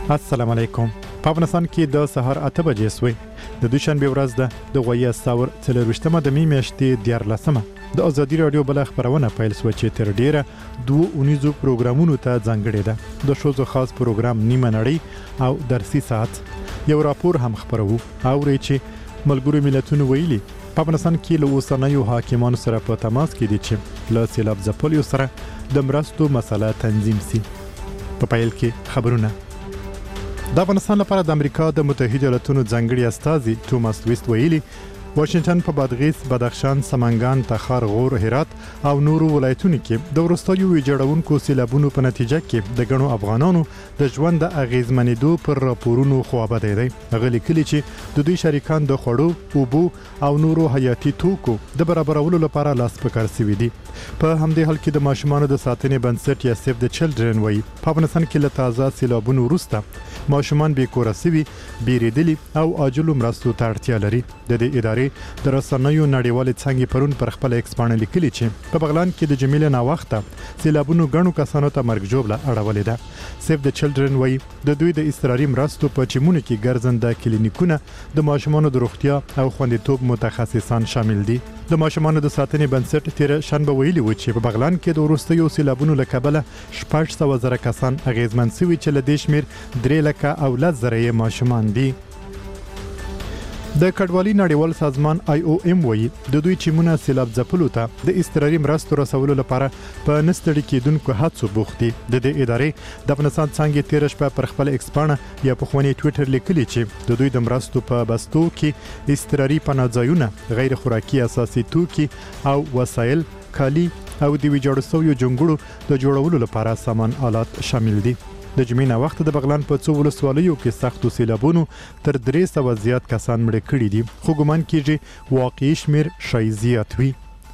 السلام علیکم. په افغانستان کې د سهار 8 بجې سوې د دوشنبه ورځ ده د غوي استاور 23مه د می میاشتې 14مه د ازادي رادیو بل خبرونه پیل سو چې تر ډیره 2 پروګرامونو ته ځانګړي ده. د شوزو خاص پروګرام نیمه نړۍ او درسي ساعت یو راپور هم خبرو او چې ملګرو ملتونو ویلي په افغانستان کې له اوسنیو حاکمانو سره په تماس کې دي چې له سیلاب ځپلو سره د مرستو مسله تنظیم سي. په پیل کې خبرونه. د افغانستان لپاره د امریکا د متحده ایالاتونو ځانګړي استازي توماس ویست ویلي واشنگټن په بادغیس، بدخشان، سمنګان، تخار، غور، هرات او نورو ولایتونو کې د وروستیو ویجاړونکو سیلابونو په نتیجه کې د ګڼو افغانانو د ژوند د اغیزمنېدو پر راپورونو خوابدي دي. هغه لیکلي چې د دوی شریکان د خوړو، اوبو او نورو حیاتي توکو د برابرولو لپاره لاس په کار سوي دي. په همدې حال کې د ماشومانو د ساتنې بنسټ یا سیف د چلډرن وایي په افغانستان کې له تازه سیلابونو وروسته ماشومان بې کوره سوي، بیریدلي او عاجلو مرستو ته اړتیا لري. د دې ادارې د رسنیو نړیوالې څنګه پرون پر خپل ایکس باندې لیکلي چې په بغلان کې د جمیله نا وخته سیلابونو غنو کسانو ته مرګ جوړه اړولې ده. سیف د چلډرن وایي د دوی د اضطراري مرستو په چمونه کې ګرځنده کلینیکونه د ماشومانو د روغتیا او خوندیتوب متخصصان شامل دي. د ماشومانو د ساتنې بنسټ تیر شنبه ویلي و چې په بغلان کې د وروستیو سیلابونو له کبله 600,000 کسان اغیزمن شوي چې له دې شمیر 3,10,000 ماشومان دي. د کډوالۍ نړیوال سازمان IOM وایي د دوی چمونه سیلاب ځپلو ته د اضطراري مرستو رسولو لپاره په نستړي کېدونکو هڅو بوخت دي. د دې ادارې د افغانستان څنګه تیر شپه پر خپل ایکس باندې یا په خواني ټوئیټر لیکلي چې د دوی د مرستو په بستو کې اضطراري پناهځایونه، غیر خوراکي اساسي توکي او وسایل، کالي او د ویجاړو شویو جنګړو د جوړولو لپاره سامان آلات شامل دي. د جمینا وخت د بغلان په څو ولسوالیو کې سختو سیلابونو تر 300 زیات کسان مړه کړي دي، خو ګومان کیږي واقعي شمیر شاید زیات وي.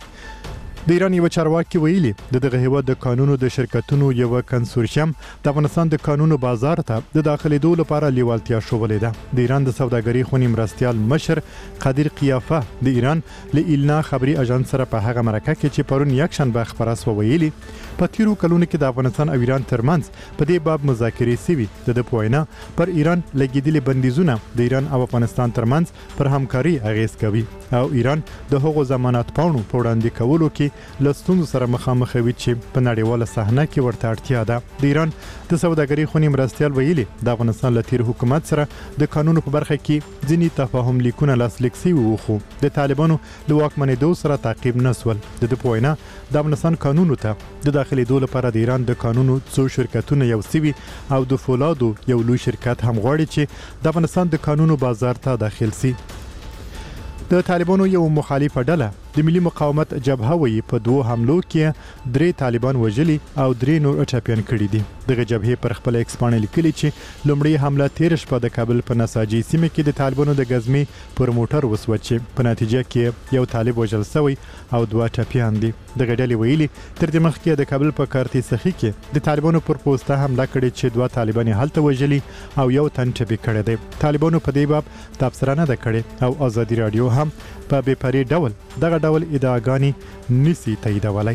د ایران یو چارواکي ویلي دغه هیواد د قانونو د شرکتونو یو کنسورشیم د افغانستان د قانونو بازار ته د داخليدو لپاره لیوالتیا شوولې ده. د ایران د سوداګرۍ خونی مرستيال مشر قادر قیافه د ایران له ایلنا خبري اژانس سره په هغه مرکه کې چې پرون یک شنبه خبره سو ویلي په تیرو کلونو کې د افغانستان او ایران ترمنځ په دې باب مذاکرې سوي. د پوینا پر ایران لګیدلي بندیزونه د ایران او افغانستان ترمنځ پر همکاري اغیز کوي او ایران د هغو ضمانت پاڼو په وړاندې کولو کې لستون سره مخامخ وي چې په نړیواله صحنه کې ورته اړتیا ده. د ایران د سوداګرۍ خونی مرستيال ویلي د افغانستان له تیر حکومت سره د قانونو په برخه کې ځینی تفاهم لیکونه لاسلیک شوي وو، خو د طالبانو د واکمنېدو سره تعقیب نسول. د پوینا د افغانستان قانونو ته د داخليدو لپاره د ایران د قانونو څو شرکتونه یو سوي او د فولادو یو لوی شرکت هم غواړي چې د افغانستان د قانونو بازار ته داخل شي. د طالبانو یو مخالفه ډله د ملي مقاومت جبهه وی په 2 حملو کې 3 طالبان وژلي او 3 نور ټاپیان کړي دي. دغه جبهه پر خپل ایکس باندې لیکلي چې لومړی حمله تیر شپه د کابل په نساجي سیمه کې د طالبانو د غزمي پر موټر وسوچې په نتیجه کې یو طالب وژل شوی او 2 ټاپیان دي. دغه ډلې ویلي تر دې مخکې د کابل په کارتي سخي کې د طالبانو پر پوسټه حمله کړې چې 2 طالبان هلته وژلي او یو تن ټپي کړی دی. طالبانو په دې باب تبصره نه کړې او ازادي رادیو هم په بېپرې ډول دغه ډول ادعاګانې نسی تاییدولای.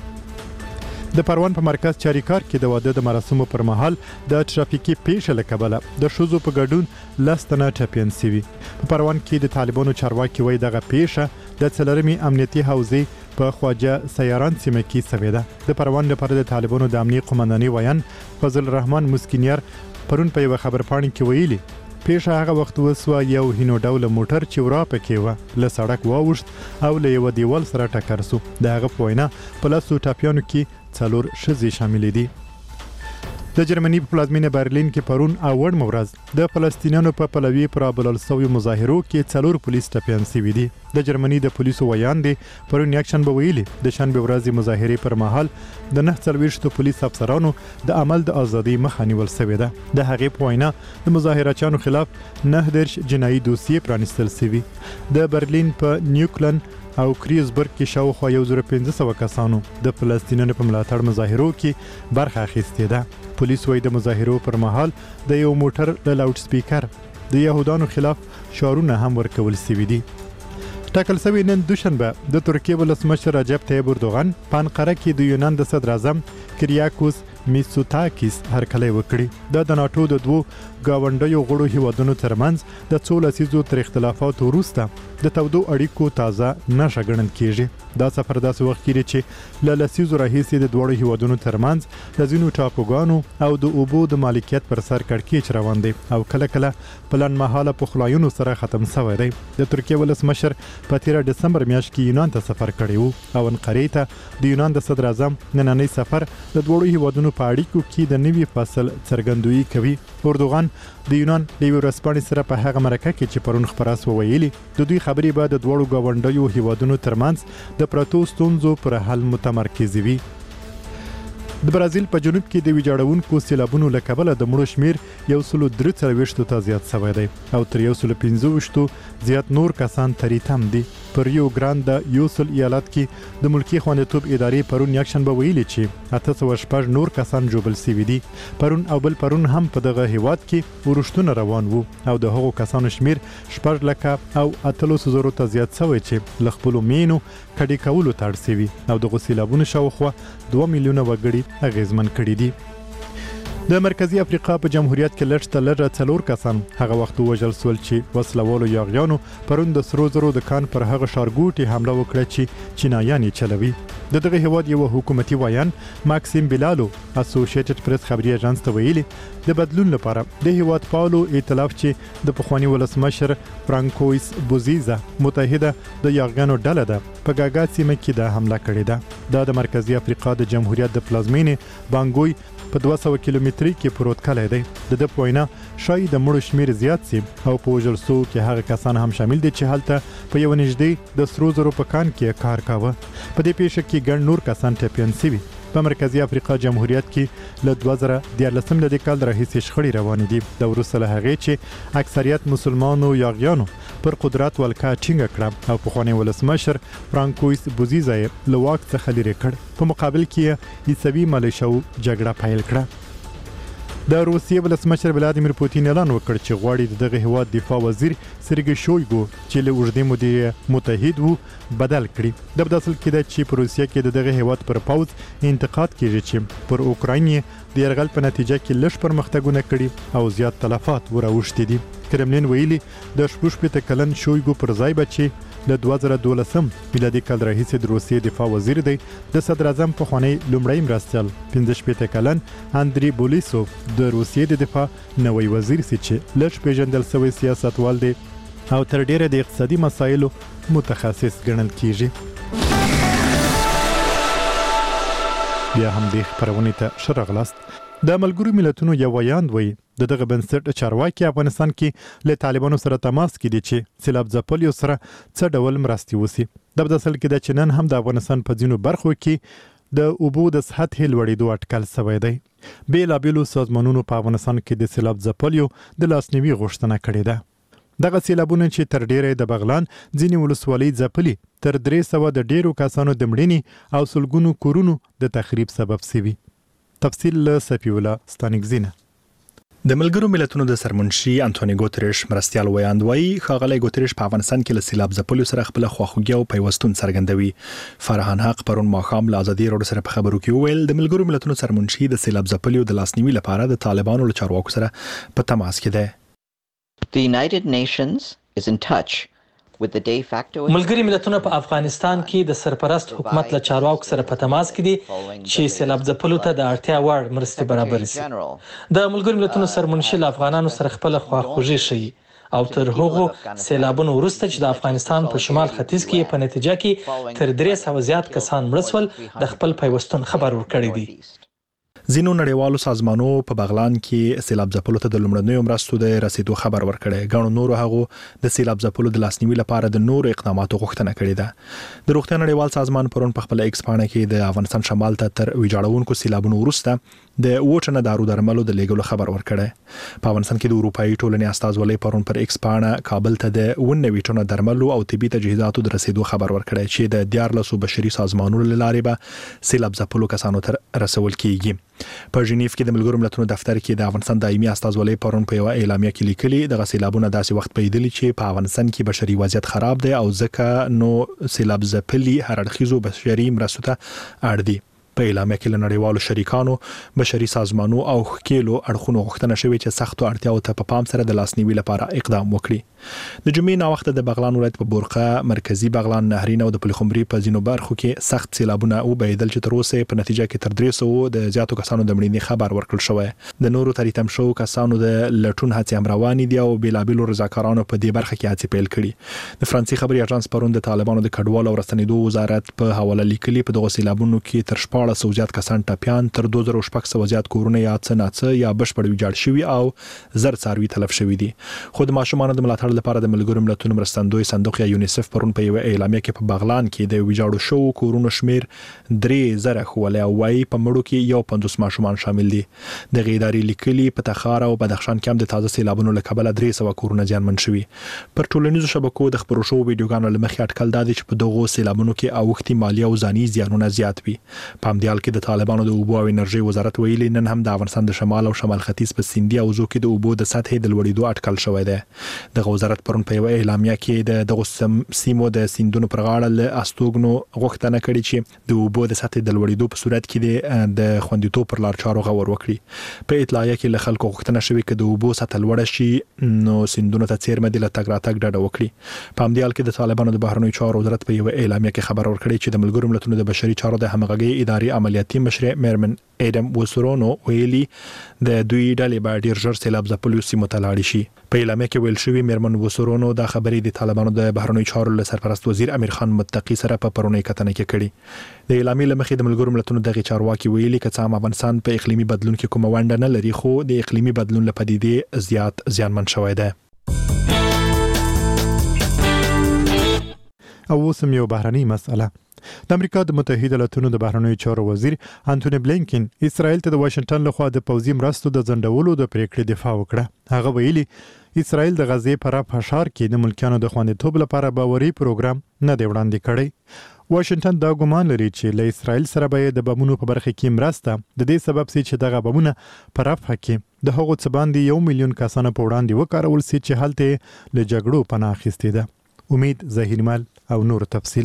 د پروان په مرکز چاریکار کې د واده د مراسمو پر مهال د ترافیکي پیښه له کبله د شوزو په ګډون لستنه ټاپین سوي. په پروان کې د طالبانو چارواکي وایي دغه پیښه د څلورمي امنیتي حوزې په خواجه سیاران سیمه کې سوي ده. د پروان لپاره د طالبانو د امنیت قومنداني ویان فضل الرحمن مسکینیار پرون په یو خبرپاڼه کې ویلي پیښه هغه وخت وسوه یو هینو ډول موټر چې ورا پکې و له سړک واوښت او له یو دیوال سره ټکر سو. د هغه په وینا په لاسو ټاپیانو کې 4 ښځې شامل دي. د جرمني په پلازمینه برلین کې پرون اوړ مورز د فلسطینیانو په پلوي پر بلل سوي مظاهرو کې 4 پولیس ټپیان سوي دي. د جرمني د پولیسو ویان دي پرون یک شنبه ویلي د شنبه ورځې مظاهره پر مهال د 49 پولیس افسرانو د عمل د ازادي مخه نیول شوې ده. د هغې په وینا د مظاهرچیانو خلاف 9 جنایي دوسیې پرانیستل شوي. د برلین په نیوکلن او کریزبرګ کې شاوخوا 1500 کسانو د فلسطینیانو په ملاتړ مظاهرو کې برخه اخیستې ده. پولیس وايي د مظاهرو پر مهال د یو موټر له لاوډ سپیکر د يهودانو خلاف شعارونه هم ورکول شوي دي. ټاکل شوی نن دوشنبه د ترکیې ولسمشر رجب طیب اردوغان په انقره کې د یونان د صدر اعظم کریاکوس میتسوتاکیس هرکلی وکړي. دا د ناتو د دوو ګاونډیو غړو هیوادونو ترمنځ د څو لسیزو تر اختلافاتو وروسته د تودو اړیکو تازه نښه ګڼل کیږي. دا سفر داسې وخت کې چې له لسیزو راهیسې د دواړو هیوادونو ترمنځ د ځینو ټاپوګانو او د اوبو د مالکیت پر سر کړکېچ روان دی او کله کله په لنډمهاله پخلاینو سره ختم شوی دی. د ترکیې ولسمشر په 13 دسمبر میاشت کې یونان ته سفر کړی وو او انقرې ته د یونان د صدر اعظم نننی سفر د دواړو هیوادونو په اړیکو کې د نوي فصل څرګندویي کوي. اردوغان د یونان د یوې ورځپاڼې سره په هغه مرکه کې چې پرون خپره سوه ویلي د دوی خبرې به د دواړو ګاونډیو هیوادونو ترمنځ د پرتو ستونزو پر حل متمرکز وي. د برازیل په جنوب کې د ویجاړونکو سیلابونو له کبله د مړو شمیر 143 ته زیات شوی دی او تر 125 زیات نور کسان تریتم دي. پر ریو ګراند یوسل ایالت کې د ملکی خوندیتوب ادارې پرون یکشنبه ویلي چې 806 نور کسان ژوبل شوي دي. پرون او بل پرون هم په دغه هیواد کې ورښتونه روان وو او د هغو کسانو شمیر 6 لکه او 800 ته زیات شوی چې له خپلو مینو کډې کولو ته اړ شوي او د غسیلابونو شاوخوا 2 میلیونه وګړي اغیزمن کړي دي. د مرکزی افریقا په جمهوریت کې لږ لږه 4 کسان هغه وخت وژل شول چې وسلوالو یاغیانو پرون د سرو زرو د کان پر هغه ښارګوټي حمله وکړه چې چینایان یې چلوي. د دغه هیواد یو حکومتي وایان ماکسیم بیلالو اسوسییټډ پریس خبري اژانس ته ویلي د بدلون لپاره د هیواد پالو ائتلاف چې د پخوانی ولسمشر فرانکویس بوزیزا متحده د یاغیانو ډله ده په ګاګا سیمه کې د حمله کړې ده. دا د مرکزی افریقا د جمهوریت د پلازمینې بانګوی په 200 کیلومتري کې پروت کلی دی. د پوینا شاید د مړو شمیر زیات سي او په وژل سو کې هغه کسان هم شامل دي چې هلته په یو نږدې د سرو زرو په کان کې کار کاوه. په دې پیښه کې ګڼ نور کسان ټپیان شوي. په مرکزی افریقا جمهوریت کې له 2014 کال راهیسې شخړې روانې دي. د وروسته له هغې چې اکثریت مسلمانو یاغیانو پر قدرت ولکه ټینګه کړه او پخوانی ولسمشر فرانکویس بوزیزا یې له واک څخه لرې کړ. په مقابل کې عیسوي ملیشو جګړه پیل کړه. د روسیې ولسمشر ولادیمیر پوتین اعلان وکړ چې غواړي دغه هیواد دفاع وزیر سرګی شویګو چې له اوږدې مودې متحد وو بدل کړي. د بداسل کې د چې په روسیې کې دغه هیواد پر پوز انتقاد کیږي چې پر اوکراین د یرغل په نتیجه کې لږ پرمختګونه کړي او زیات تلفات وراوښتي دي. کرملین ویلي د 16 کلن شویګو پر ځای بچي له 2012 میلادي کال راهیسې د روسیې دفاع وزیر دی. د صدر اعظم پخوانی لومړی مرستیال 15 کلن اندری بولیسوف د روسیې د دفاع نوی وزیر سي چې لږ پیژندل شوی سیاستوال دی او تر ډیره د اقتصادي مسایلو متخصص ګڼل کیږي. بیا هم د خبرونه ته شرغلاست. د ملګرو ملتونو یو ویاند وایي د دغه بنسټ چارواکي افغانستان کې له طالبانو سره تماس کې دي چې سیلاب ځپلیو سره څه ډول مرستې وسی. د بداسل کې د چنن هم د افغانستان په ځینو برخو کې د اوبو د سطحې لوړېدو اټکل شوی دی. بیلابیلو سازمانونو په افغانستان کې د سیلاب ځپلیو د لاسنیوي غوښتنه کړې ده. دغه سیلابونه چې تر ډیره د بغلان ځینې ولسوالۍ ځپلي تر 300 د ډیرو کسانو د مړینې او سلګونو کورونو د تخریب سبب شوي. تفصیل له سفی الله ستانکزینه. د ملګرو ملتونو د سرمنشي انټونی ګوتریش مرستیال ویاند وایي ښاغلی ګوتریش په افغانستان کې له سیلاب ځپلو سره خپل خواخوږي او پیوستون څرګندوي. فرهان حق پرون ماښام له ازادي راډیو سره په خبرو کې وویل د ملګرو ملتونو سرمنشي د سیلاب ځپلو د لاسنیوي لپاره د طالبانو له چارواکو سره په تماس کې ده. The United Nations is in touch with the de facto ملګری ملتونه په افغانستان کې د سرپرست حکومت له چارواکو سره په تماس کې دي چې سیلاب ځپلو ته د اړتیا وړ مرستې برابر شي. د ملګری ملتونو سرمنشي له افغانانو سره خپل خواخوږي ښيي او تر هغو سیلابونو وروسته چې د افغانستان په شمال ختیځ کې په نتیجه کې تر 300 زیات کسان مړه شول د خپل پیوستون خبر ورکړی دی. ځینو نړیوالو سازمانو په بغلان کې سیلاب ځپلو ته د لومړنیو مرستو د رسیدو خبر ورکړی. ګڼو نورو هغو د سیلاب ځپلو د لاسنیوي لپاره د نورو اقداماتو غوښتنه کړې ده. د روغتیا نړیوال سازمان پرون په خپل ایکس پاڼه کې د افغانستان شمال ته تر ویجاړونکو سیلابونو وروسته د وټنه دارو درملو د لیږلو خبر ورکړی. په افغانستان کې د اروپאי ټولنې استازولۍ پرون پر ایکس پاڼه کابل ته د 19 ټنو درملو او طبي تجهیزاتو د رسیدو خبر ورکړی چې د 14 بشري سازمانونو له لارې به سیلاب ځپلو کسانو ته رسول کیږي. په ژنیف کې د ملګرو ملتونو دفتر کې د افغانستان دایمي استازولۍ پرون په یو اعلامیه کې لیکلي دغه سیلابونه داسې وخت پیدلی چې په افغانستان کې بشري وضعیت خراب دی او ځکه نو سیلاب ځپلي هر اړخیزو بشري مرستو ته اړ دي. په اعلامیه کې نړیوالو شریکانو بشري سازمانونو او خکېلو اړخونو غوښتنه شوې چې سختو اړتیاو ته په پام سره د لاسنیوي لپاره اقدام وکړي. د جمعې نا وخت د بغلان ولایت په بورقه، مرکزی بغلان، نهرین او د پلخمري په ځینو برخو کې سخت سیلابونه وبهیدل چې تر اوسه په نتیجه کې تر 300 د زیاتو کسانو د مړینې خبر ورکړل شوی. د نورو تریتم شو کسانو د لټون هڅې امرواني دي او بیلابیلو رضاکارانو په دې برخه کې هڅې پیل کړي. د فرانسې خبري اژانس پرون د طالبانو د کډوالو او رسنیدو وزارت په حواله لیکلي په دغه سیلابونو کې تر 1400 زیات کسان ټپيان، تر 2600 زیات کورونه یا څناڅه یا بشپړ ویجاړ شوي او زر څاروي تلف شوي دي. خو د ماشومانو د ملاتړ لپاره د ملګرو ملتونو مرستندوی صندوق یا یونیسف پرون په یو اعلامیه کې په بغلان کې د ویجاړو شو کورونو شمیر 3000 خولې او وايي په مړو کې یو 50 ماشومان شامل دي. د غیداری لیکلي په تخار او بدخشان کې هم د تازه سیلابونو له کبله 300 کورونه زیانمن شوي. پر ټولنیزو شبکو د خبرو شو ویډیوګانو لمخې اټکل دادي چې په دغه سیلابونو کې اوختي مالی او ځاني زیانونه زیات وي. په همدې حال کې د طالبانو د اوبو او انرژي وزارت ویلي نن هم د افغانستان د شمال او شمال ختیځ په سیندي او زو کې د اوبو د سطحې د لوړېدو اټکل شوی دی. د وزارت پرون په یو اعلامیه کې د سیمو د سیندونو پر غاړه له استوګنو غوښتنه کړې چې د اوبو د سطحې د لوړېدو په صورت کې د خوندیتوب پر لار چارو غور وکړي. په اطلاعیه کې له خلکو غوښتنه شوې چې د اوبو سطح لوړه شي نو سیندونو ته څیرمه د تګ راتګ ډډه وکړي. په همدې حال کې د طالبانو د بهرنیو چارو وزارت په یو اعلامیه کې خبر ورکړی چې د ملګرو ملتونو د بشري چارو د همغږي ادارې عملیاتي مشر میرمن ایدم وسرونو ویلي د دوی ډلې به ډیر ژر سیلاب ځپلو سیمو ته لاړ شي. په اعلامیه کې ویل شوی میرمن وسرونو دا خبرې د طالبانو د بهرنیو چارو له سرپرست وزیر امیر خان متقی سره په پرونی کتنه کې کړي. د اعلامیې لمخې د ملګرو ملتونو دغه چارواکي ویلي چې څام افغانستان په اقلیمي بدلون کې کومه ونډه نه لري خو د اقلیمي بدلون لپاره پدیدې زیات زیانمن شوی دی. او اوسم یو بهرنی مسأله. د امریکا د متحده ایالاتونو د بهرنیو چارو وزیر انټونی بلینکن اسرائیل ته د واشنگټن لخوا د پوځي مرستو د ځنډولو د پریکړې دفاع وکړه. هغه ویلي اسرائیل د غزې پر فشار کې د ملکیانو د خوندیتوب لپاره باوري پروګرام نه دی وړاندې کړی. واشنگټن دا ګومان لري چې له اسرائیل سره به د بمونو په برخه کې مرسته د دې سبب سي چې دغه بمونه پر رفح کې د هغو څه باندې 1 میلیون کسانو په وړاندې وکارول سي چې هلته له جګړو پناه اخیستې ده. امید ظهیرمل او نور تفصیل.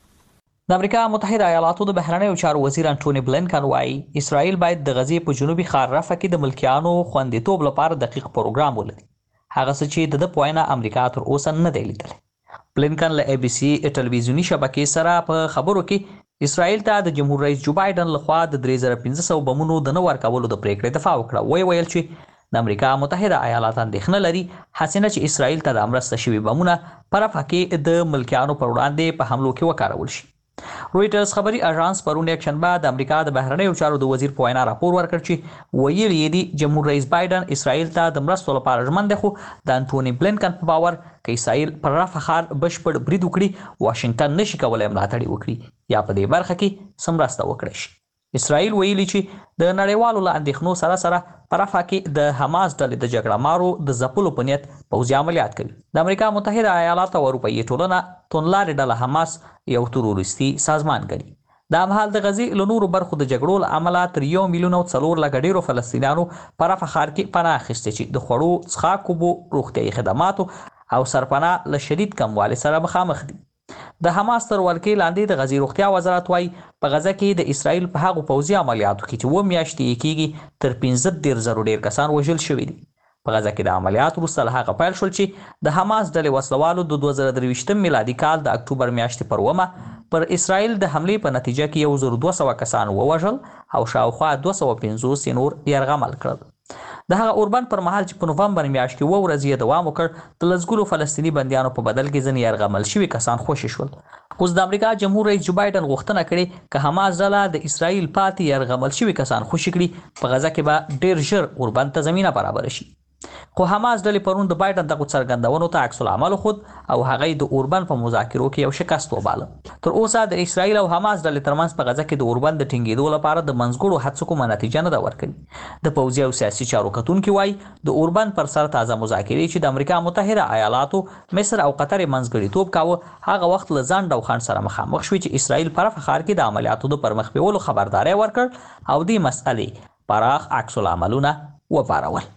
د امریکا متحده ایالاتو د بهرنیو چارو وزیر انټونی بلینکن وايي اسرائیل باید د غزې په جنوبي خار رفح کې د ملکیانو خوندیتوب لپاره دقیق پروګرام ولري. هغه څه چې د پوینه امریکا تر اوسه نه دی لیدلی. بلینکن له ABC ټلویزیونی شبکې سره په خبرو کې اسرائیل ته د جمهور رئیس جو بایدن لخوا د 3500 بمونو د نه ورکولو د پریکړې دفاع وکړه. ویل چې د امریکا متحده ایالات اندېښنه لري حسینه چې اسرائیل ته د مرسته شوی بمونه پر رفح کې د ملکیانو پر وړاندې په حملو کې وکارول شي. رويټرز خبري اژانس پرون یک شنبه د امریکا د بهرنیو چارو د وزیر په وینا راپور ورکړ چې ویلي دی جمهور رئیس بایدن اسرائیل ته د مرستو لپاره ژمن دی خو د انټونی بلینکن په باور کې اسرائیل پر رفح خار بشپړ برید وکړي واشنگټن نشي کولای ملاتړ وکړي یا په دې برخه کې سمرسته وکړي شي. اسرائیل ویلي چې د نړیوالو له اندېښنو سره سره په رفح کې د حماس ډلې د جګړه مارو د ځپلو په نیت پوځي عملیات کوي. د امریکا متحده ایالاتو او اروپایي ټولنه توندلارې ډله حماس یو تروریستي سازمان ګڼي. د همحال د غزې له نورو برخو د جګړو له امله تر 1 میلیون او 4 لک ډیرو فلسطینیانو په رفح ښار کې پناه اخیستې چې د خوړو، څښاک اوبو، روغتیايي خدماتو او سرپناه له شدید کموالي سره مخامخ دي. د حماس تر ولکې لاندې د غزې روغتیا وزارت وايي په غزه کې د اسرائیل په هغو پوځي عملیاتو کې چې 2 میاشتې کېږي تر 15,000 ډیر کسان وژل شوي دي. په غزه کې د عملیات وروسته له هغه پیل شول چې د حماس ډلې وسلوالو د 2023 میلادي کال د اکتوبر میاشتې پر 1 پر اسرائیل د حملې په نتیجه کې 1200 کسان ووژل او شاوخوا 250 نور یرغمل کړل. د هغه اوربند پر مهال چې په نوفمبر میاشت کې 2 ورځې دوام وکړ د لزګلو فلسطینی بندیانو په بدل کې ځنې یرغمل شوي کسان خوشي شول. اوس د امریکا جمهور رئیس جو بایدن غوښتنه کړې که حماس ډله د اسرائیل پاتې یرغمل شوي کسان خوشي کړي په غزه کې به ډیر ژر اوربند ته زمینه برابر شي. خو حماس ډلې پرون د بایدن دغه څرګندونو ته عکس العمل خود او هغه د اوربند په مذاکرو کې یو شکست وباله. تر اوسه د اسرائیل او حماس ډلې ترمنځ په غزه کې د اوربند د ټینګېدو لپاره د منځګړو هڅو کومه نتیجه نه ده ورکړې. د پوځي او سیاسي چارو کتونکي وایي د اوربند پر سر تازه مذاکرې چې د امریکا متحده ایالاتو، مصر او قطر منځګړیتوب کاوه هغه وخت له ځنډ او خنډ سره مخامخ شوي چې اسرائیل په رفح ښار کې د عملیاتو د پرمخ بیولو خبرداری ورکړ او دې مسئلې پراخ عکس العملونه وپارول.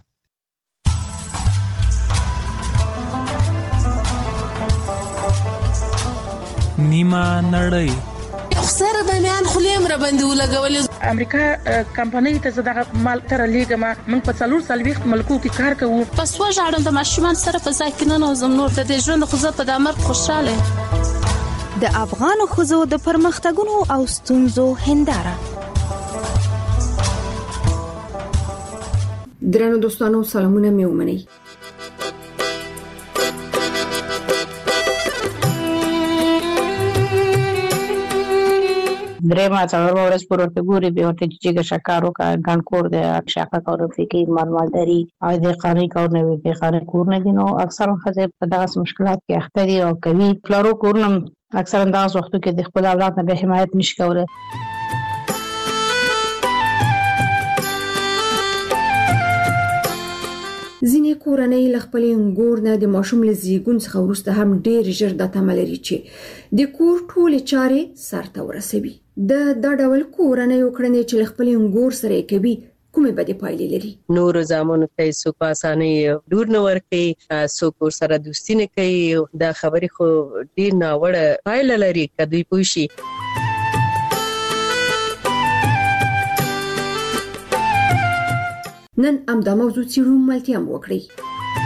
نیمه نړۍ خسر به میان خلیم را باندې ولګولې امریکا کمپنۍ ته زداغه مال تر لیګه ما من په 440 ملکو کې کار کوم. پس وژاړم د ماشومان سره په ځای کې نه نوزم نور د ژوند خو زه په دامر خوشاله. د افغان ښځو د پرمختګونو او ستونزو هنداره. درنو دوستانو سلامونه مې ومنئ. درېما څلور ورځې پر ورته ګوري به ورته چې شکارو کا ګان کور د شاکا کور فکر مالداري او د قانوني کور نه وي قانوني کور نه دي نو اکثر خزه په دغه مشکلات کې اخته دي او کوي پلارو کورنم اکثر انداز وختو کې د خپل اولاد نه حمایت نشي کوله. ځینې کورنۍ له خپل انګور نه د ماشوم له زیږون څخه وروسته هم ډېر ژر د تمه لري چې د کور ټولې چارې سرته ورسوي. دا ډول کورنۍ کړنې چې له خپل انګور سره کوي کومې بدې پایلې لري؟ نور زامنو ته څوک په اسانۍ دور نه ورکوي، څوک سره دوستي نه کوي. دا خبرې خو ډېر ناوړه پایله لري که دوی پوه شي. نن امدا موضوع څیړو ملتیا وکړي.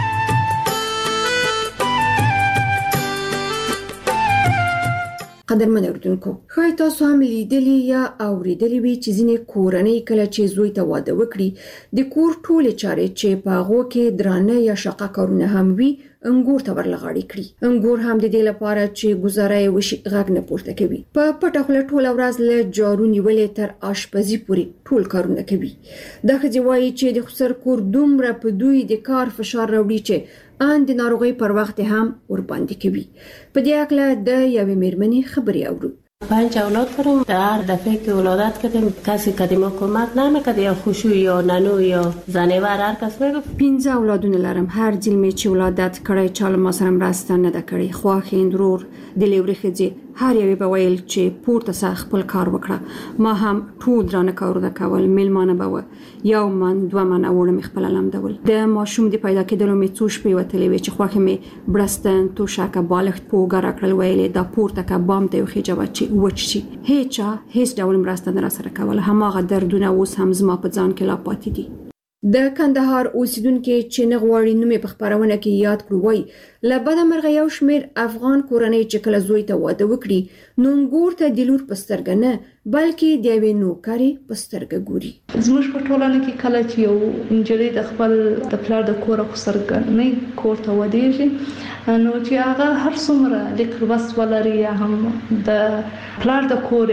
قدرمن اوریدونکو، خای تاسو هم لیدلی یا اوریدلی وی چې ځینې کورنۍ کله چې زوی ته واده وکړي د کور ټولې چارې چې په هغو کې درانه یا شاقه کارونه هم وي انګور ته ورلغاړي کړي. انګور هم د دې لپاره چې گزاره وشي غږ نه پورته کوي. په پټه خوله ټوله ورځ له جارو نیولې تر آشپزي پورې ټول کارونه کوي. دا ښځې وایي چې د خسر کور دومره په دوی د کار فشار راوړي چې ان د ناروغۍ پر وخت هم ور باندې کوي. په دې اړه د یوې میرمنې خبرې اورو. 5 اولاد دارم. هر دفعه که ولادت کردیم کسی که ما کمک نمیکرد، یا خوشو یا ننو یا زنیور هر کس میگفت. 15 اولادونه لرم. هر ځل می چې ولادت کړی چاله ما سره مرسته نه ده کړې. خواخیند ورور د لوري ښځې هر یوې به ویل چې پورته سه خپل کار وکړه. ما هم ټول درانه کارونه کول. میلمانه به و یو من 2 من اوړم خپل لمدول. د ماشوم د پیدا کېدلو می څو شپې وتلې وې چې خواخې می برستن تو شاکه بالښت پوګه راکړل ویلې دا پورته کا بام ته خو جواب چې وچ شي. هیڅ ډول مرسته نه را سره کوله. هماغه دردونه اوس هم زما په ځان کې لا پاتې دي. د کندهار اوسیدونکو چې نه غواړي نومې په خبرونه کې یاد کړو وای له بده مرغه یو شمېر افغان کورنۍ چې کله زوی ته واده وکړي نو انګور ته د لور په سترګه نه بلکې د یوې نوکرې په سترګه ګوري. زموږ په ټولنه کې کله چې یو نجلۍ د خپل د پلار د کور په سترګه نه کور ته ودیږي نو چې هغه هر څومره لیک لوست ولري یا هم د پلار د کور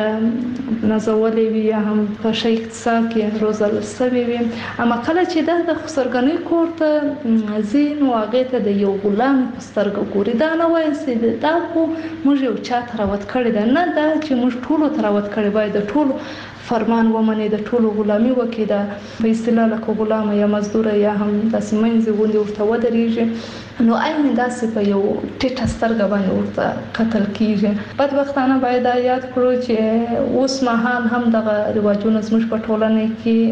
شه نازولې وي یا هم په شي اقتصاد کې روزل سوي وي، اما کله چې د خسرګنۍ کور ته زین واغې ته د یو غلام په سترګه ګوري دا نه وایي چې دا خو موږ یو چا تراوت کړی ده، نه دا چې موږ ټول تراوت کړی باید د ټول فرمان ومني، د ټولو غلامي وکړي. دا په اصطلاح لکه غلام یا مزدور یا هم داسې منځ غوندې ورته ودرېږي نو عین داسې په یو ټیټه سترګه باندې ورته قتل کیږي. بدبختانه باید یاد کړو چې اوس مهال هم دغه رواجونه زموږ په ټولنه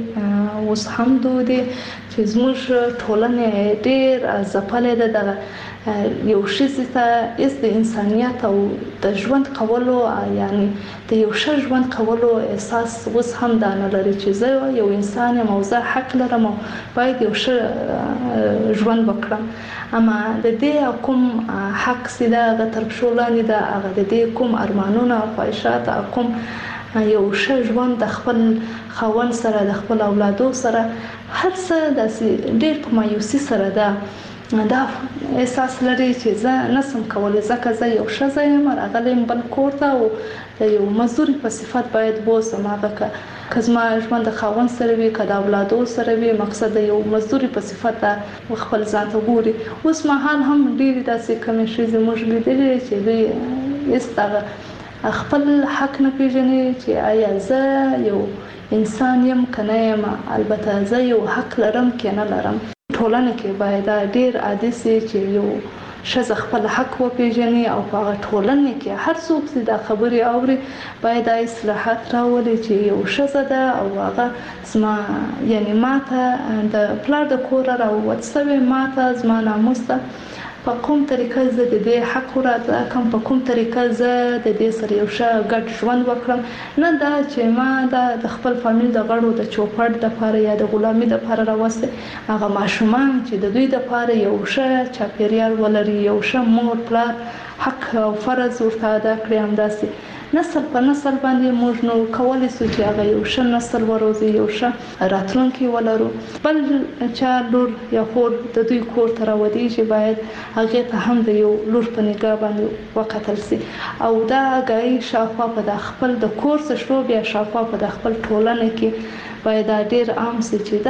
کې اوس هم دود دي چې زموږ ټولنه ډېر ځپلې ده. دغه یو شي ته از د انسانیت او د ژوند کولو یعنی د یو ښه ژوند کولو احساس اوس هم دا نه لري چې زه یو انسان یم او زه حق لرم او باید یو ښه ژوند وکړم. اما د دې کوم حق سیده هغه تر پښو لاندې ده، هغه د دې کوم ارمانونه او خواهشات کوم یو ښه ژوند د خپل خاوند سره د خپل اولادو سره هر څه داسې ډېر په مایوسي سره ده. دا احساس لري چې زه نسم کولی ځکه زه یو ښځه یم راغلی یم بل کور ته او د یو مزدوري په صفت باید بوسم. هغه که زما ژوند د خاوند سره وي که د اولادو سره وي مقصد د یو مزدوري په صفت خپل ځان ته ګوري. اوس مهال هم ډېرې داسې کمې ښځې موږ لیدلې چې دوی هېڅ خپل حق نه پېژني چې آیا زه یو انسان یم که نه یم، البته زه یو حق لرم که نه لرم. ټولنه کې باید ډېر عادي سي چې یو ښځه خپل حق وپېژني او په هغه ټولنه کې هر څوک چې دا خبرې اوري باید اصلاحات راولي چې یو ښځه ده او هغه زما یعنی ماته د پلار د کوره راووت سوی، ماته زما ناموس ده. په کوم طریقه زه د دې حق راځه کوم په کوم طریقه زه د دې سره یو ښه ګډ ژوند وکړم نه دا چې ما د خپل فامیل د غړو د چوپړ د لپاره یا د غلامي د لپاره راوسته هغه ماشومان چې د دوی د لپاره یو ښه چاپیریال ولري یو ښه مور پلار حق او فرض ورته ادا کړی همداسې نسل په نسل باندې موږ نو کولای شو چې هغه یو ښه نسل وروزي یو ښه راتلونکي ولرو بل چا لور یا خور د دوی کور ته راودي باید هغه ته هم د یو لور په نگاه باندې وکتل شي او دا غي شاوخوا په د خپل د کورس شروع بیا شاوخوا په د خپل ټولنه کې باید ډیر عام شي چې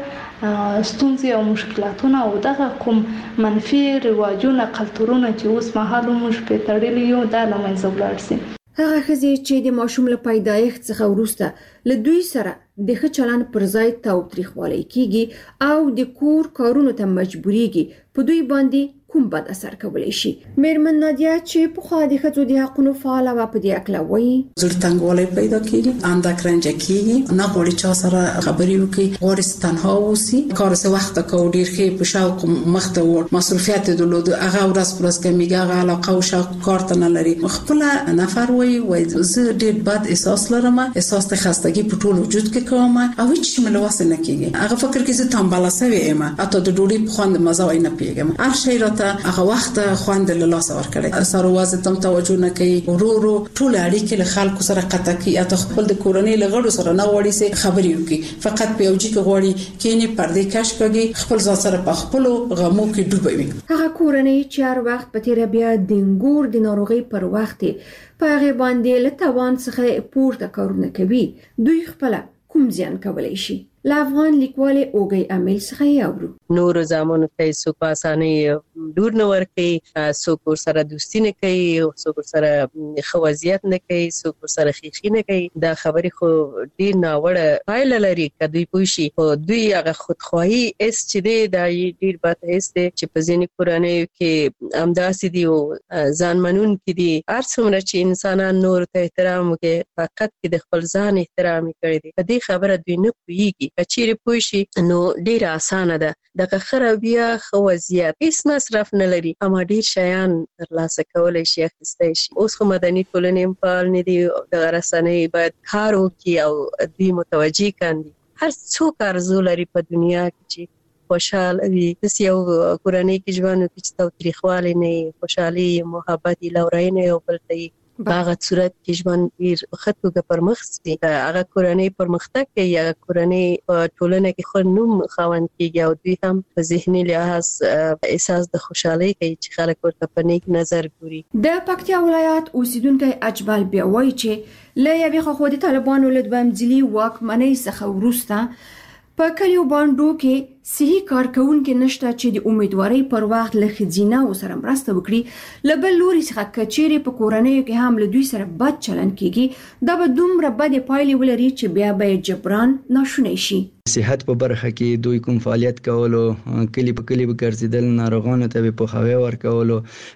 دغه ستونزې او مشکلاتونه او دغه کوم منفي رواجونه کلتورونه چې اوس مهال موږ په تړلي یو د لمنځه ولاړ شي هغه ښځې چې د ماشوم له پیدایښت څخه وروسته له دوی سره د ښه چلند پر ځای تاوتریخوالی کیږي او د کور کارونو ته مجبوریږي په دوی باندې کوم بد اثر کولی شي میرمن نادیا چې په خوا د ښځو د حقونو فعاله وه په دې هکله وایي زړه تنګوالی پیدا کیږي اندک رنجه کیږي نه غواړي چا سره خبرې وکړي غواړي تنها اوسي کار څه وخت کو ډیر ښه په شوق مخ ته ور مصروفیت درلود هغه ورځ پر ورځ کمیږي هغه علاقه او شوق کار ته نه لري خپل نفر وایي زه ډیر بد احساس لرم احساس د خستګي په ټول وجود کې کوم او هیڅ ملوث نه کیږي هغه فکر کې زه تنبله سوي یم اته د ډوډۍ په خوند مزه وای نه پیګم هر شی راته هغه وخت خوند له لاس ور کړی سره واز تم توجه نه کوي ورو ټول اړیکې له خلکو سره قطع کی اته خپل د کورنۍ لغړو سره نه وړي سي خبري وکي فقط په یوجي کې غوړي کینی پردې کش کوي خپل ځان سره په خپل غمو کې ډوبوي هغه کورنۍ چې هر وخت په تیر بیا د انګور د ناروغي پر وخت په هغه باندې له توان څخه پورته کارونه کوي دوی خپل کوم زیان کولای شي لا افغان لیکوال اوګي امیل څخه یاورو نور زمانو ته سو په اساني دور نه ورکي سو کور سره دوستی نه کوي سو کور سره خوازیت نه کوي سو کور سره خيخي نه کوي دا خبري خو ډیر ناوړه فایل لري کدی پوشي او دوی هغه خودخواهي اس چې دی دا ډیر بات اس دی چې په ځینې کورنۍ کې امداسي دی او ځانمنون کې دی ارڅومره چې انسانان نور ته احترام وکړي فقط کې د خپل ځان احترام کوي په دې خبره دوی نه کوي کچېره پوښي نو ډیر اسانه ده دغه خرابیا خوازیات هیڅ مصرف نه لري اما ډیر شیان ترلاسه کولای شي اخیستای شي اوس خو مدني ټولنې په اړه نه دی د رسنۍ باید کار وکړي او دوی متوجي کاندي هر څوک ارزو لري په دنیا کې چې خوشاله وي د یو کورنۍ کې ژوند کې تاوتریخوالی نه خوشحالي محبت لورینه او بلته باغه صورت کې ژوند ډیر خطوګه پرمخ سي هغه کورنۍ پرمختګ کوي هغه کورنۍ په ټولنه کې خو نوم خوند کیږي او دوی هم په ذهني لحاظ احساس د خوشحالي کوي چې خلک ورته په نیک نظر ګوري د پکتیا ولایت اوسیدونکو اجبال بیا وایي چې له یوې خوا د طالبانو له دوامځلي واکمنۍ څخه وروسته په کلیو باندې کې صحي کارکونکو نشته چې د امیدوارۍ پر وخت له خزینه او سره مرسته وکړي لبل لوري څخه کچېره په کورنۍ کې هم له دوی سره بد چلند کیږي دا به دومره بد پایلې ولري چې بیا به جبران ناشونی شي صحت په برخه کې دوی کوم فعالیت کولو کلی په کلی به ګرځیدل ناروغانو ته په خوي ورکولو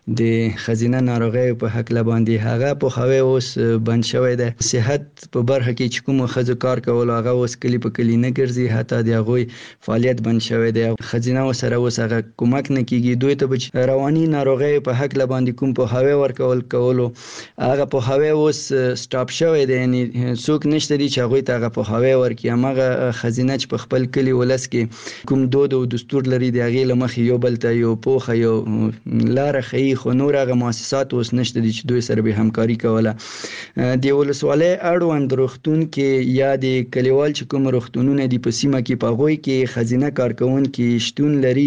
د خزینه ناروغي په حق لباندې هغه په خوي اوس بند شوی دی صحت په برخه کې چې کوم خزو کار کولو هغه اوس کلی په کلی نه ګرځي حتی د غوي فعالیت بند شوی دی خزینه سره اوس هغه کومک نه کیږي دوی ته رواني ناروغي په حق لباندې کوم په خوي ورکول کولو هغه په خوي اوس سټاپ شوی دی یعنی څوک نشته دي چې هغه ته هغه په خوي ورکي هغه خزینه په خپل کلی ولس کې کوم دود او دستور لري د هغه لمخ یو بل ته یو پوخه یو لار خي خو نور هغه مؤسسات اوس نشته دي چې دوی سره به همکاري کوله د ولسوالۍ اړوند روغتون کې یا د کلیوال چې کوم روغتونونه دي په سیمه کې پاغوي کې خزینه کارکون کې شتون لري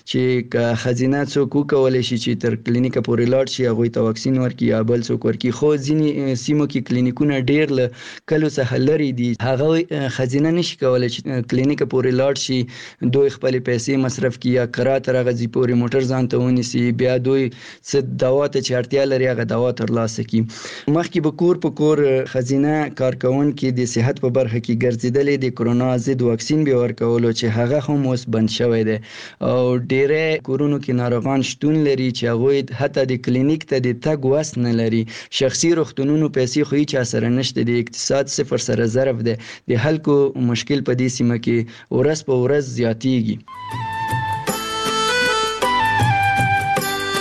چې خزینه څوک کولای شي چې تر کلینیک پورې لاړ شي هغه ته واکسین ورکړي یا بل څوک ورکړي خو ځینې سیمو کې کلینیکونه ډیر له کلو څخه لري دي هغه خزینه نشي کولای چې کلینیک پورې لاړ شي دوی خپل پیسې مصرف کړي یا کرا تر غزي پورې موټر ځان ته ونیسي بیا دوی څه دوا ته چې اړتیا لري هغه دوا ترلاسه کړي مخکې به کور په کور خزینه کارکون کې د صحت په برخه کې ګرځیدلې د کرونا ضد واکسین به ورکولو چې هغه هم اوس بند شوی دی او ډېر کورونو کې ناروغان شتون لري چې هغه حتی د کلینیک ته د تګ وس نه لري شخصي روغتونونو پیسې خو هیڅ اثر نشته د اقتصاد صفر سره ضرب دی د خلکو مشکل په دې سیمه کې ورځ په ورځ زیاتیږي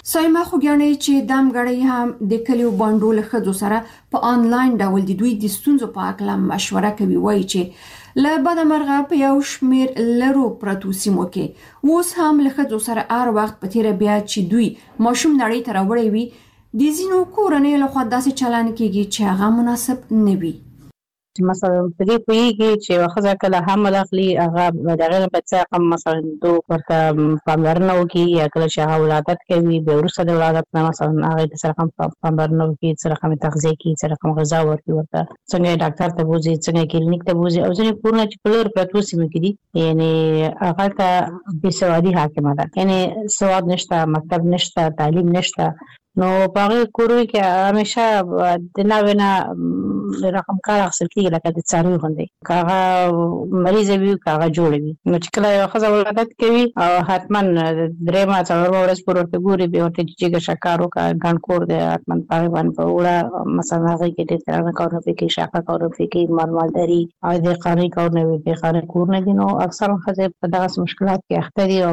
سایما خوګیانې چې دام غړی هم د کلیو باندې له خځو سره په انلاین ډول د دوی د ستونزو په اړه مشوره کوي وایي چې له بده مرغه په یو شمیر لرو پرتو سیمو کې اوس هم له خځو سره هر وخت په تیر بیا چې دوی ماشوم نړۍ ته راوړي وي د ځینو کورنۍ له خوا داسې چلن کیږي چې هغه مناسب نه وي. مثلا په دې کوي چې واخذ کله حمل اخلي هغه دغه بچا کوم مثلا دو ورته پاملرنه وکي یا کله چې هغه ولادت کوي به ورسره د ولادت نه مثلا هغه سره کوم پاملرنه وکي سره کوم تغذیه کوي سره کوم غذا ورکوي ورته څنګه ډاکټر ته بوزي څنګه کلینیک ته بوزي او ځینې کورونه چې په لور پرتو سیمه کې دي یعنی هغه ته د سوادي حاکمه ده یعنی سواد نشته مکتب نشته تعلیم نشته نو په کورو کې همیشه د ناوینه رقم کار اخیستل کېږي لکه د څاروي غوندې کاغه مریض وي کاغه جوړ وي نو چې کله یو ښځه ولادت کوي او حتما درېیمه څلورمه ورځ پورې ورته ګوري بیا ورته چې شکر وکړه ګڼ کور دی حتما په هغې باندې په وړه مثلا هغې کې ډېر درانه کارونه پرې کوي شاقه کارونه پرې کوي مالداري او د قانوني کارونه وي بې قانوني کورونه دي نو اکثره ښځې په دغسې مشکلات کې اخته دي او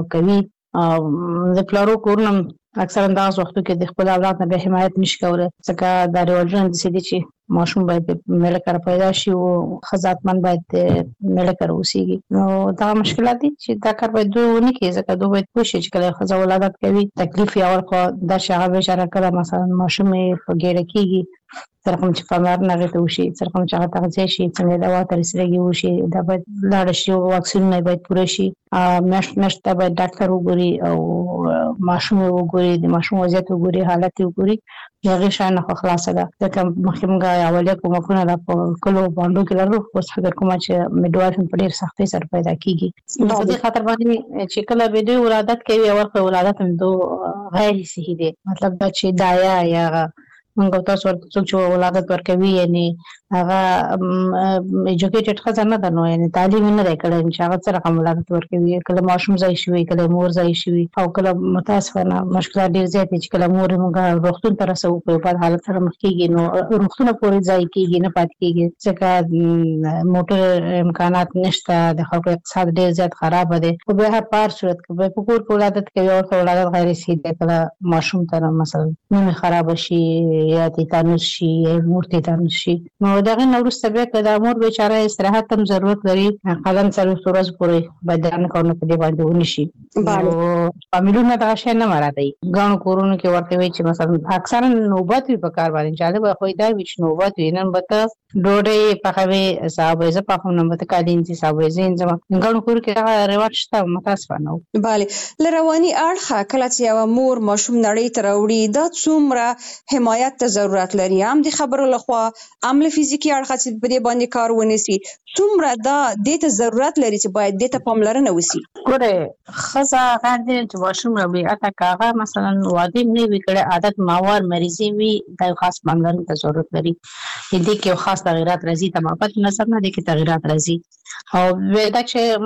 کوي د پلارو کورونه اکثرا دغه وختو کې د خپل اولاد نه به حمایت نشي کولای ځکه دا رواجونه داسې دي چې ماشوم باید مېړه کره پیدا شي او ښځه حتما باید مېړه کره اوسېږي نو دغه مشکلات دي چې دا کار باید دوی ونه کړي ځکه دوی باید پوه شي چې کله ښځه ولادت کوي تکلیف یې اول خو دا چې هغه بېچاره کله مثلا ماشوم یې په ګېډه کېږي سره کوم چې پاملرنه هغې ته وشي سره کوم چې هغه تغذیه شي څنګه دوا ته رسېدګي وشي دا باید لاړه شي او واکسینونه باید پوره شي میاشت میاشت ته باید ډاکټر وګوري او ماشوم یې وګوري د ماشوم وضعیت وګوري حالت یې وګوري د هغې شیانو خو خلاصه ده ځکه مخکې موږ اولیه کومکونه دا په کلو باندو کې لرو اوس فکر کومه چې میډوایف په ډېر سختۍ سره پیدا کېږي نو په دې خاطر باندې چې کله به دوی ولادت کوي اول خو ولادت هم دو غیر صحي دی مطلب دا چې دایا یا موږ تاسو ورته څوک چې ولادت ورکوي یعنی هغه ایجوکیټډ ښځه نه ده نو یعنی تعلیم نه دی کړی چې هغه څه رقم ولادت ورکوي کله ماشوم ځای شوي کله مور ځای شوي او کله متاسفانه مشکلات ډېر زیات دي چې کله مور موږ روغتون ته رسوو په بد حالت سره مخ کېږي نو روغتونه پورې ځای کېږي نه پاتې کېږي ځکه موټر امکانات نشته د خلکو اقتصاد ډېر زیات خرابه دی خو بیا په هر صورت کې په کور کې ولادت کوي ورته ولادت غیر صحي دی کله ماشوم ته مثلا نیمه خرابه شي یا تیتانوس شي یا مور تیتانوس شي نو دغه نه وروسته بیا که د مور بیچاره استراحت هم ضرورت لري قلم 40 ورځې پورې باید درانه کارونه په دې باندې ونی شي نو فامیلونه دغه شی نه مراته ګڼو کورونو کې ورته وي چې مثلا اکثرا نوبت وي په کار باندې جالبه خو دا وي چې نوبت وي نن به ته ډوډۍ پخوي صاحب زه پخوم نه به ته کالین چې صاحب زه انځم ګڼو کور کې هغه رواج شته متاسفانه بله لرواني اړخه کله چې یو مور ماشوم نړۍ ته راوړي دا څومره حمایت ته ضرورت لري هم د خبرو لخوا عمل فزیکی اړخه چې په دې باندې کار ونیسي څومره دا د ته ضرورت لري چې باید د ته پاملرنه وسی ګوره خزه غیر دې چې ماشوم راوړي اته کاغه مثلا واده نه وی کړه عادت ماوار مریضي وي د خاص پاملرنه ته ضرورت لري دې کې خاص تغیرات راځي تماپت نظر نه دي کې تغیرات راځي او ودا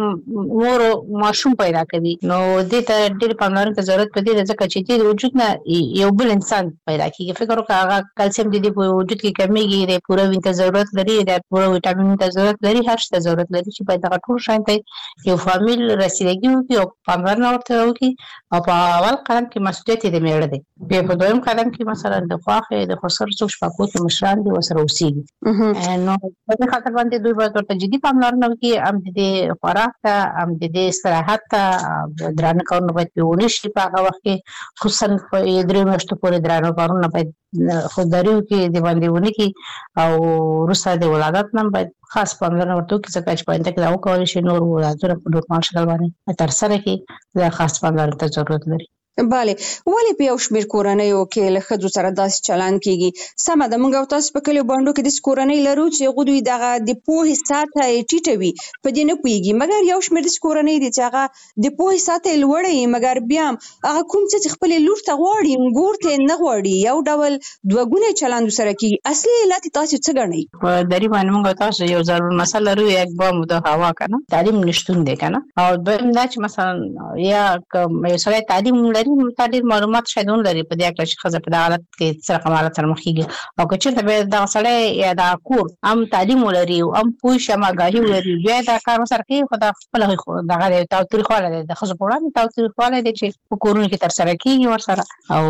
چې مور ماشوم پیدا کوي نو دې ته ډېر پاملرنه ته ضرورت پدې ځکه چې د وجود نه یو بل انسان پیدا کیږي فکر وکړه هغه کلسیم د دې په وجود کې کمیږي د پوره وینې ته ضرورت لري د پوره ویټامین ته ضرورت لري هر څه ضرورت لري چې باید هغه ټول شان ته یو فامیل رسیدګي وکړي او پاملرنه ورته وکړي او په اول قدم کې مسؤلیت دې میړه دی بیا په دویم قدم کې مثلا د خواخې د خسر څوک شپاکوت مشران دي وسره اوسېږي نو په دې خاطر باندې دوی باید ورته جدي پاملرنه وکړي هم د دې خوراک ته هم د دې استراحت ته درانه کارونه باید ونه شي په هغه وخت کې خصوصا په 3 میاشتو پورې درانه کارونه باید خودداریو کې د باندې ونه کې او وروسته د ولادت نه باید خاص پاملرنه ورته وکړي ځکه چې په انده کې دا وکولی شي نور ولادتونه په نورمال شکل باندې ترسره کړي دا خاص پاملرنه ته ضرورت لري بله ولې په یو شمېر کورنیو کې له ښځو سره داسې چلن کېږي سمه ده موږ او تاسو په کلیو باندو کې داسې کورنۍ لرو چې هغوی دوی دغه د پوهې سطحه یې ټیټه وي په دې نه پوهېږي مګر یو شمېر داسې کورنۍ دي چې هغه د پوهې سطحه یې لوړه وي مګر بیا هم هغه کوم څه چې خپلې لور ته غواړي ګور ته یې نه غواړي یو ډول دوه ګونی چلند ورسره کېږي اصلي علت یې تاسو څه ګڼئ په دري باندې موږ او تاسو یو ضرور مسله لرو یک بام د هوا که نه تعلیم نشتون دی که نه او دویم دا چې مثلا یا یو سړی تعلیم لري تعلیم معلومات شاید لري په دې کې چې خزه په حالت کې څه رقم حالت سره مخېږي او که چېرته به دا سړی یا دا کور هم تعلیم ولري او هم پوه شي ماګاهي ولري بیا دا کار سره کوي خو دا خپل دغه تاوتریخوالی د ښځو په وړاندې تاوتریخوالی دی چې په کورونو کې ترسره کېږي ورسره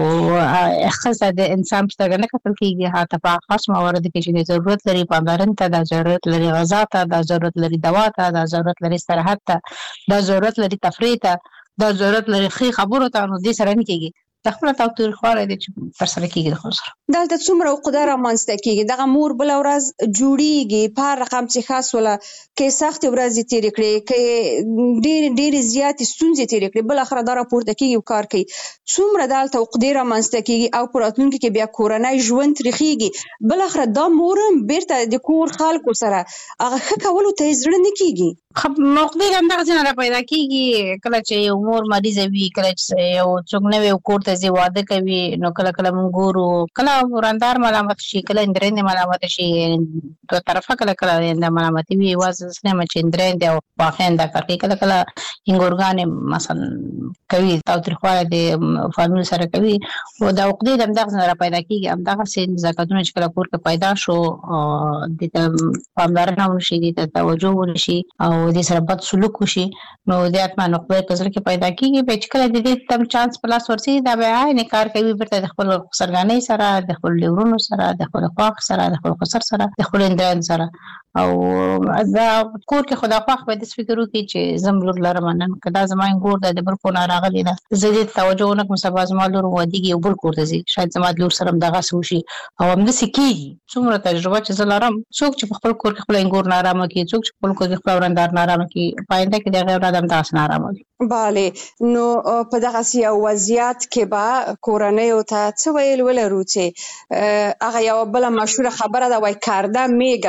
او ښځه د انسان په سترګه نه کتل کېږي حتی په خاص موارد کې چې ضرورت لري پاملرنې ته دا ضرورت لري غذا ته دا ضرورت لري دوا ته دا ضرورت لري استراحت ته دا ضرورت لري تفریح ته دا ضرورت لري ښې خبرو ته نو دې سره نه کېږي د خپل تاوتریخوالی دی چې ترسره کېږي د خپل سره دلته څومره عقده رامنځته کېږي دغه مور بله ورځ جوړېږي په هر رقم چې خاص وله که سختې ورځې تېرې کړې که ډېرې زیاتې ستونزې تېرې کړې بالاخره دا راپورته کېږي او کار کوي څومره دلته عقدې رامنځته کېږي او په راتلونکي کې بیا کورنی ژوند تریخېږي بالاخره دا مور هم بیرته د کور خلکو سره هغه ښه کولو ته یې زړه نه کېږي عقدې همدغسې نه راپیدا کېږي کله چې یو مور مریضه وي کله چې یو څوک نوی کور ته ځي واده کوي نو کله کله موږ ګورو کله ورندار ملامت شي کله اندرېندې ملامت شي دوه طرفه کله کله د ملامتي وي یوازې نه چې اندرېندې او خواخینده کار کوي کله کله انګورګانې مثلا کوي تاوتریخوالی د فامیل سره کوي او دا عقدې د همدغسې نه راپیدا کېږي همدغسې نزاکتونه چې کله کور کې پیدا شو دې ته پاملرنه ونشي دې ته توجه ونشي او دې سره بد سلوک وشي نو د اتمان عقدې په زړه کې پیدا کېږي بیا چې کله د دې تم چانس په لاس ورسي دا بیا عین کار کوي بیرته د خپل سرګانۍ سره د خپل ډیورونو سره د خپل خواخ سره د خپل خسر سره د خپل اندران سره او دا کور کې خدا خواخ به د فکر وکړي چې زم لور لرم نن کدا زما ګور د بل کو نه راغلی ده زه دې توجه ونکم سبا زما لور ودیږي او بل کور ته ځي شاید زما لور سره دغه سوشي او هم د سکیږي څومره تجربه چې زلارم څوک چې خپل کور کې خپل ګور نه آرامه کوي څوک چې خپل کور کې خپل ورندار نه آرامه کوي پاینده کې د غیر ادم داس نه آرامه کوي bale نو په دغه یو وضعیت کې به کورنۍ ته څه ویل ولرو چې هغه یو بل مشهور خبره ده وای کرده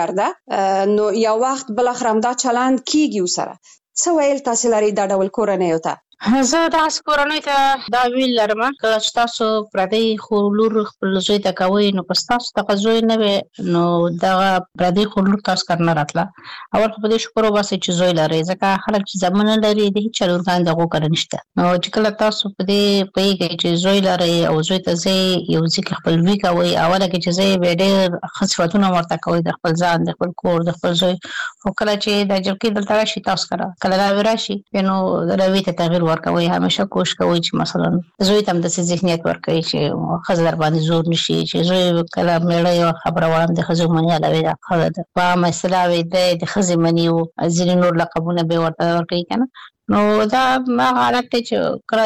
میګرده نو یو وخت بل اخرم دا چلند کیږي وسره څه ویل تاسو لري دا ډول کورنۍ ته زه داسې کورنۍ ته دا ویل لرم کله چې تاسو پردی خو لور خپل زوی ته کوئ نو که ستاسو دغه زوی نه وي نو دغه پردی خو لور تاسو کار نه راتله اول خو په دې شکر وباسئ چې زوی لرئ ځکه خلک چې زامن نه لري د هېچا لورګان د هغو کره نشته نو چې کله تاسو په دې پوهېږئ چې زوی لرئ او زوی ته ځئ یو ځای کې خپلوي کوئ اوله کې چې ځئ بیا ډېر ښه صفتونه ورته کوئ د خپل ځان د خپل کور د خپل زوی خو کله چې دا جبکې دلته راشي تاسو کره کله راوی راشي بیا نو روي ته تغییر ورکوي همیشه کوشش کوي چې مثلا زوی ته هم داسې ذهنیت ورکوي چې ښځه در باندې زور نشي چې زوی کله میړه یو خبره وایم د ښځو مني علاوه دا ښځه ده په عامه اصطلاح وایي د ښځې مني او ځینې نور لقبونه به ورته ورکوي که نه نو دا هغه حالت دی چې کله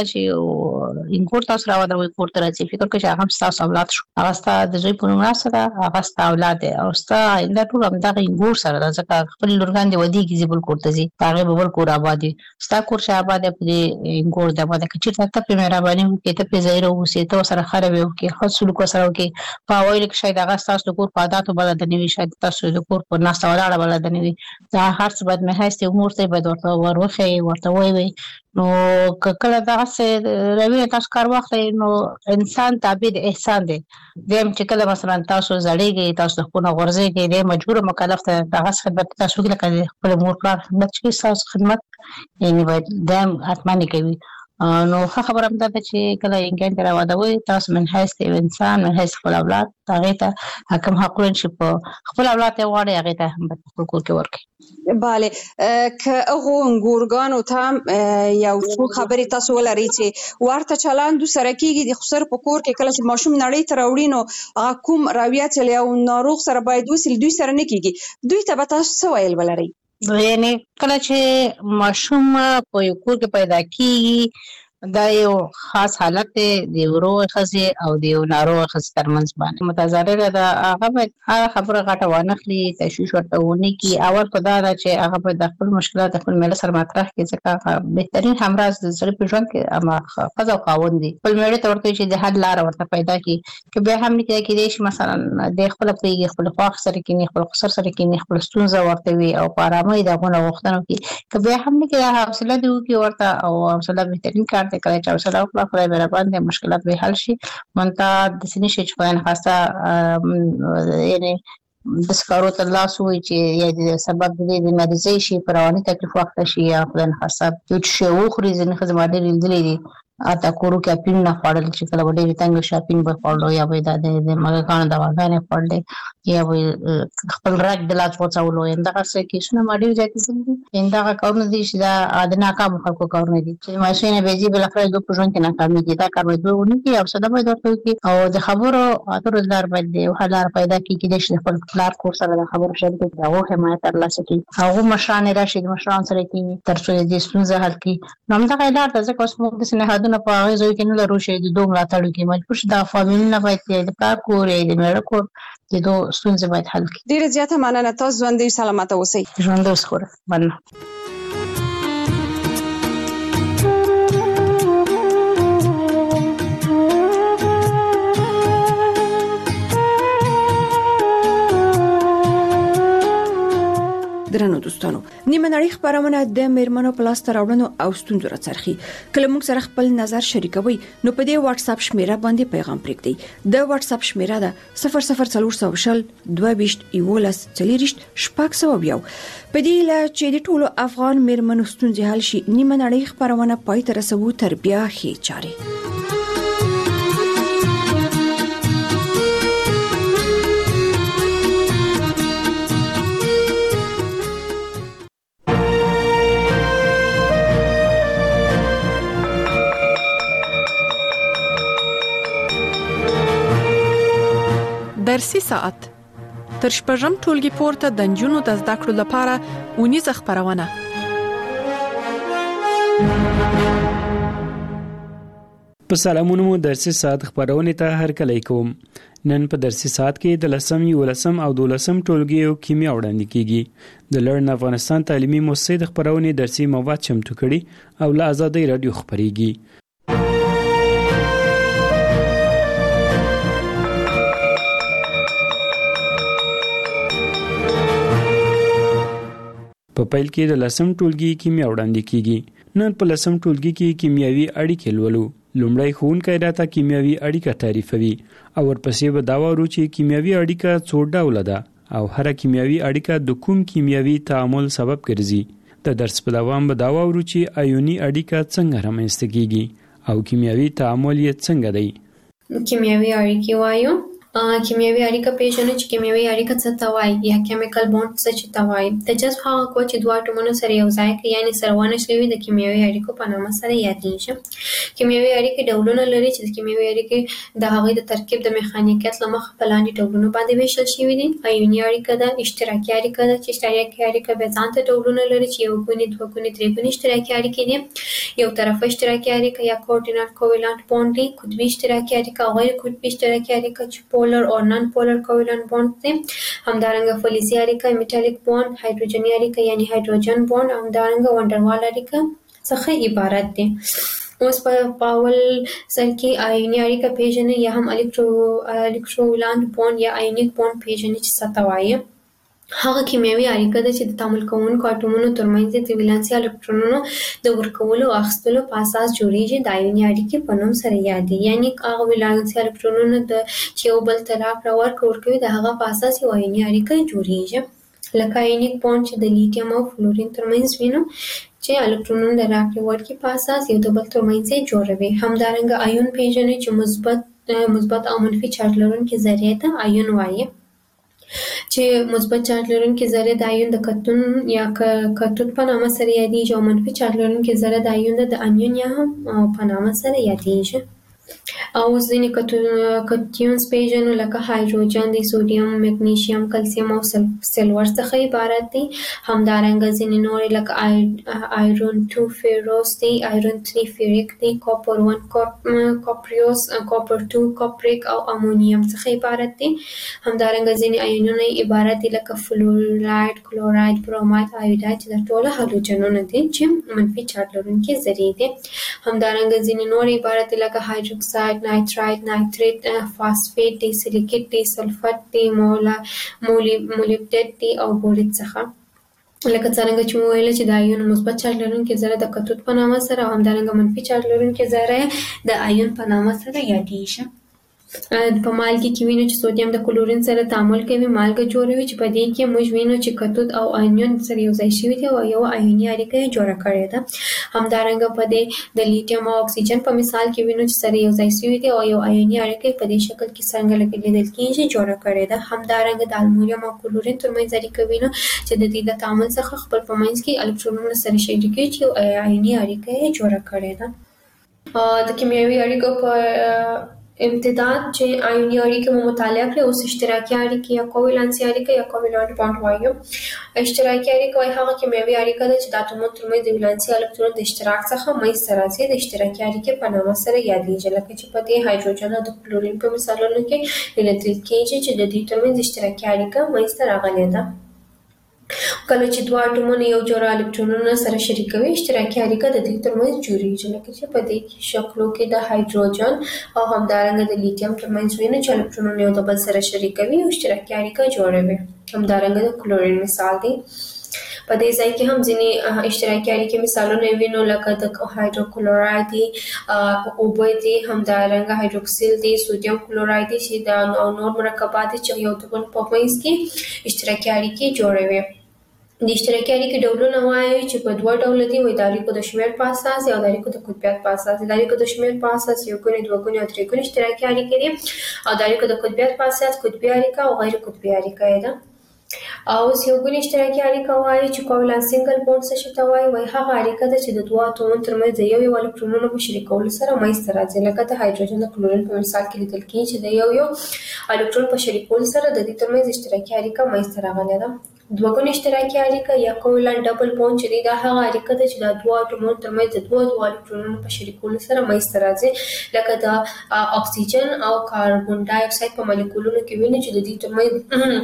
چې کور تاسو راودروئ کور ته راځي فکر کوئ چې هغه هم ستاسو اولاد شو هغه ستا د زوی په نوم ناسته ده هغه ستا اولاد دی او ستا آینده ټول همدغه کور سره ده ځکه خپل لورګان دې ودیږي ځي بل کور ته ځي په هغې به بل کور اباد وي ستا کور چې اباد دی په دې کور دی اباد که چېرته ته پرې مهرباني وکړې ته پرې ظاهره واوسې ته ورسره ښه رویه وکړې ښه سلوک ورسره وکړې په اوایلو کې شاید هغه ستاسو د کور په عاداتو بلده نه وي شاید تاسو د کور په ناسته ولاړه بلده نه وي دا هر څه باید مهایستې امور ته باید ورته ور وښیئ ورته ووایئ نو که کله دغسې رویه تاسو کار واخلئ نو انسان تابع د احسان دی دیم چې کله مثلا تاسو زړېږئ تاسو د خپل نه غورځېږئ دی مجبوره مکلف ته دغسې خدمت تاسو وکړي لکه د خپل مور پلار خدمت چې کوي ستاسو خدمت یعنې باید دایم حتما یې کوي نو ښه خبره هم دا ده چې کله انګان ته راودوئ تاسو من حیث د انسان من حیث خپل اولاد هغې ته کوم حقونه چې په خپل اولاد ته غواړئ هغې ته هم باید په خپل کور کې ورکړئ bale که هغو انګورګانو ته یو څو خبرې تاسو ولرئ چې ورته چلند سره کېږي د خسر په کور کې کله چې ماشوم نړۍ ته راوړي نو هغه کوم رویه چې له یو ناروغ سره باید وسیل دوی سره نه کېږي دوی ته به تاسو څه ویل ولرئ یعنې کله چې ماشوم په یو کور کې پیدا کېږي دا یو خاص حالت دی د یو روغې ښځې او د یو ناروغې ښځې ترمنځ باندې متضرره ده هغه باید هغه خبره غټه وانخلي تشویش ورته ونه کړي اول خو دا ده چې هغه باید د خپل مشکلات د خپل میړه سره مطرح کړي ځکه بهترین همراز د سړي په ژوند کې هغه ښځه او خاوند دي خپل میړه ته ورته وایي چې د حل لاره ورته پیدا کړي که بیا هم نه کېدای شي مثلا دی خپله پرېږدي خپل خواښ سره کښېني خپل خسر سره کښېني خپل ستونزه ورته وي او په ارامۍ د هغو نه غوښتنه وکړي که بیا هم نه کېدای حوصله دې وکړي ورته او حوصله بهترین کار دی کله چې حوصله وکړه خدای مهربان دی مشکلات به حل شي منتها داسې نه شي چې خدای نخواسته یعنې داسې کارو ته لاس ووایي چې یا د سبب د دې د مریضۍ شي په رواني تکلیف واخته شي یا خدای نخواسته یو څه شی وخوري ځینې ښځې ما ډېر لیدلي دي اته کورو کې اپین نه خوړل چې کله ډېر تنګ شاپین به خوړلو یا به د مګکان دواګانې خوړلې یا به خپل راګ د لاس وڅولو انده څه کې شنو ماډي ځکه چې انده کارونه دي چې دا د ناکام خلکو کارونه دي چې ماشینه به جی بل خپل د پروژن کې ناکامي دي دا کار به دوه کې او صدا به درته کې او د خبرو اترو دار باندې او حلار پیدا کې چې د خپل پلار کور سره د خبرو شریک دا او حمایت ترلاسه کړي هغه مشران راشد مشران سره کې تر څو دې ستونزه حل کړي نو موږ دا لار ته ځکه اوس موږ د سنهادونو په هغه ځای کې نه لرو چې د دوه ملاتړ کې مجبور شي دا فامیلونه باید د کار کورې د مېړه کور د دوه ستونزې باید حل کړي. ډیره زیاته مننه تاسو ژوندۍ سلامت اوسئ. ژوند اوس خور مننه. درنو دوستانو نیمه نړۍ خبرونه د میرمنو پلاستر راوړنو او ستونزو راڅرخي کله موږ سره خپل نظر شریکوي نو په دې واتس اپ شمیره باندې پیغام پرېږدئ. د واتس اپ شمیره ده 00400 22 11 40 شپږ په دې لا چې د ټولو افغان میرمنو ستونزې حل شي نیمه نړۍ خبرونه پای ته رسوو تر بیا خې چاري. درسي ساعت تر شپږم ټولګي پورته د نجونو د زده کړو لپاره اونیزه خبرونه. په سلامونو درسي ساعت خبرونه ته هرکلی کوم. نن په درسي ساعت کې د 10 او 12 ټولګي کیمیا وړاندې کیږي. د لرن افغانستان تعلیمي مؤسسې د خبرونه درسي مواد چمتو کړي او له آزادۍ رادیو خبريږي. په پیل کې د 10 ټولګي کیمیا وړاندې کیږي. نن په 10 ټولګي کې کیمیاوي اړیکې لولو. لومړی ښوونکی راته کیمیاوي اړیکه تعریفوي او ورپسې به دا وایو چې کیمیاوي اړیکه څو ډوله ده او هر کیمیاوي اړیکه د کوم کیمیاوي تعامل سبب ګرځي. د درس په دوام به دا وایو چې آیوني اړیکه څنګه رامنځته کیږي او کیمیاوي تعامل یې څنګه دی. کیمیاوي اړیکې وایو. کیمیاوي اړیکه پیژنو چې کیمیاوي اړیکه څه ته وایي یا کیمیکل بوند څه چې ته وایي. د جذب هغه قوه چې دوه اټومونو سره یو ځای کوي یعنی سره ونښلوي د کیمیاوي اړیکو په نامه سره یادېږي. کیمیاوي اړیکې ډولونه لري چې د کیمیاوي اړیکې د هغې د ترکیب د میخانیکیت له مخې په لاندې ډولونو باندې ویشل شوي دي. آیوني اړیکه ده، اشتراکي اړیکه ده چې اشتراکي اړیکه بیا ځانته ډولونه لري چې یو ګونې، دوه ګونې، درې ګونې اشتراکي اړیکې دي. یو طرفه اشتراکي اړیکه یا کوردینیټ کوولنت بوند دي. قطبي اشتراکي اړیکه او غیر قطبي اشتراکي اړیکه چې پولر او نان پولر کوولنت بوند دي. همدارنګه فلزي اړیکه، میټالیک بوند، هایدروجني اړیکه یعنی هایدروجن بوند، همدارنګه وندروال اړیکه څخه عبارت دي. اوس په اول سر کې آیوني اړیکه پیژنې یا هم الکترولانت بوند یا آیونیک بوند پیژنې چې څه ته وایي. هغه کیمیاوي اړیکه ده چې د تعامل کوونکو اټومونو ترمنځ د ولانسي الکترونونو د ورکولو او اخیستلو په اساس جوړیږي. د آیوني اړیکې په نوم سره یادېږي. یعنی هغه ولانسي الکترونونو د چې یو بل ته راکړه ورکړه ورکوي د هغه په اساس یو آیوني اړیکه جوړیږي. لکه آیونیک بوند چې د لیتیم او فلورین ترمنځ وینو چې الکترونونو د راکړې ورکړې په اساس یو د بل ترمنځ جوړوي. همدارنګه آیون پیژنې چې مثبت او منفي چارج لرونکي ذرې ته آیون وایي. چې مثبت چارج لرونکي ذره د آیون د کتون یا کتود په نامه سره یادېږي او منفي چارج لرونکي ذره د آیون د انیون یا هم په نامه سره یادېږي. او ځینې کتیونز پیژنو لکه هایدروجن دی، سودیم، مګنیشیم، کلسیم او سلور څخه عبارت دي. همدارنګه ځینې نور لکه آیرون 2 فیروس دی، آیرون 3 فیریک دی، کاپر 1 کاپریوس، کاپر 2 کاپریک او امونیم څخه عبارت دي. همدارنګه ځینې آیونونه عبارت دي لکه فلوراید، کلوراید، بروماید، آیوداید چې دا ټول هالوجنونه دي چې منفي چارج لرونکي ذرې دي. همدارنګه ځینې نور عبارت دي لکه هایدروکساید، نایترایت، نایتریت، فاسفیټ دی، سیلیکیټ دی، سلفټ دی، مولبډیټ دی او بوریت څخه. لکه څنګه چې مو ویل چې د آیون مثبت چارج لرونکي ذره د کتود په نامه سره او همدارنګه منفي چارج لرونکي ذره د آیون په نامه سره یادېږي. په مالګه کې وینو چې سودیم د کلورین سره تعامل کوي مالګه جوړوي چې په دې کې موږ وینو چې کتود او آیون سره یو ځای شوي دي او یو آیوني اړیکه یې جوړه کړې ده. همدارنګه په دې د لیتیم او اکسیجن په مثال کې وینو چې سره یو ځای شوي دي او یو آیوني اړیکه په دې شکل کې څنګه لیدل کېږي جوړه کړې ده. همدارنګه د المونیم او کلورین ترمنځ اړیکه وینو چې د دې د تعامل څخه خپل په منځ کې الکترونونه سره شریکوي چې یو آیوني اړیکه یې جوړه کړې ده. د کیمیاوي اړیکو په امتداد چې آیوني اړیکې مو مطالعه کړې اوس اشتراکي اړیکې یا کوولانسي اړیکه یا کوولانت بانډ وایو. اشتراکي اړیکه وایي هغه کیمیاوي اړیکه ده چې د اتومونو ترمنځ د ولانسي الکترون د اشتراک څخه منځته راځي. د اشتراکي اړیکې په نامه سره یادېږي لکه چې په دې هایدروجن او د کلورین په مثالونو کې لیدل کېږي چې د دې ترمنځ اشتراکي اړیکه منځته راغلې ده. کله چې دوه اټومونه یو جوړه الکترونونه سره شریکوي اشتراکي اړیکه د دې ترمنځ جوړیږي لکه چې په دې شکلو کې د هایدروجن او همدارنګه د لیتیم ترمنځ وینو چې الکترونونه یو د بل سره شریکوي او اشتراکي اړیکه جوړوي. همدارنګه د کلورین مثال دی. په دې ځای کې هم ځینې اشتراکي اړیکې مثالونه وینو لکه د هایدروکلوراید دي، اوبه دي، همدارنګه هایدروکسیل دي، سودیم کلوراید دي چې د نور مرکبات دي چې یو د بل په منځ کې اشتراکي اړیکې جوړوي. د اشتراکي اړیکې ډولونه وایي چې په دوه ډوله دي وایي د اړیکو د شمېر په اساس او د اړیکو د قطبیت په اساس. د اړیکو د شمېر په اساس یو ګونې دوه ګونې او درې ګونې اشتراکي اړیکې دي او د اړیکو د قطبیت په اساس قطبي اړیکه او غیر قطبي اړیکه ده. او یو ګونې اشتراکي اړیکه وایي چې کوولانت سنگل بوند څه شي ته وایي هغه اړیکه ده چې د دوه اتومونو ترمنځ د یو الکترونونو په شریکولو سره منځته راځي لکه د هایدروجن د کلورین په مثال کې لیدل کېږي چې د یو الکترون په شریکولو سره د دې ترمنځ اشتراکي اړیکه منځته راغلې ده. دوه ګونې اشتراکي اړیکه یا کوولانت ډبل بوند چې دا هغه اړیکه ده چې د دوه اتومونو ترمنځ د دوه الکترونونو په شریکولو سره منځته راځي لکه د اکسیجن او کاربن ډای اکساید په مالیکولونو کې ویني چې د دې ترمنځ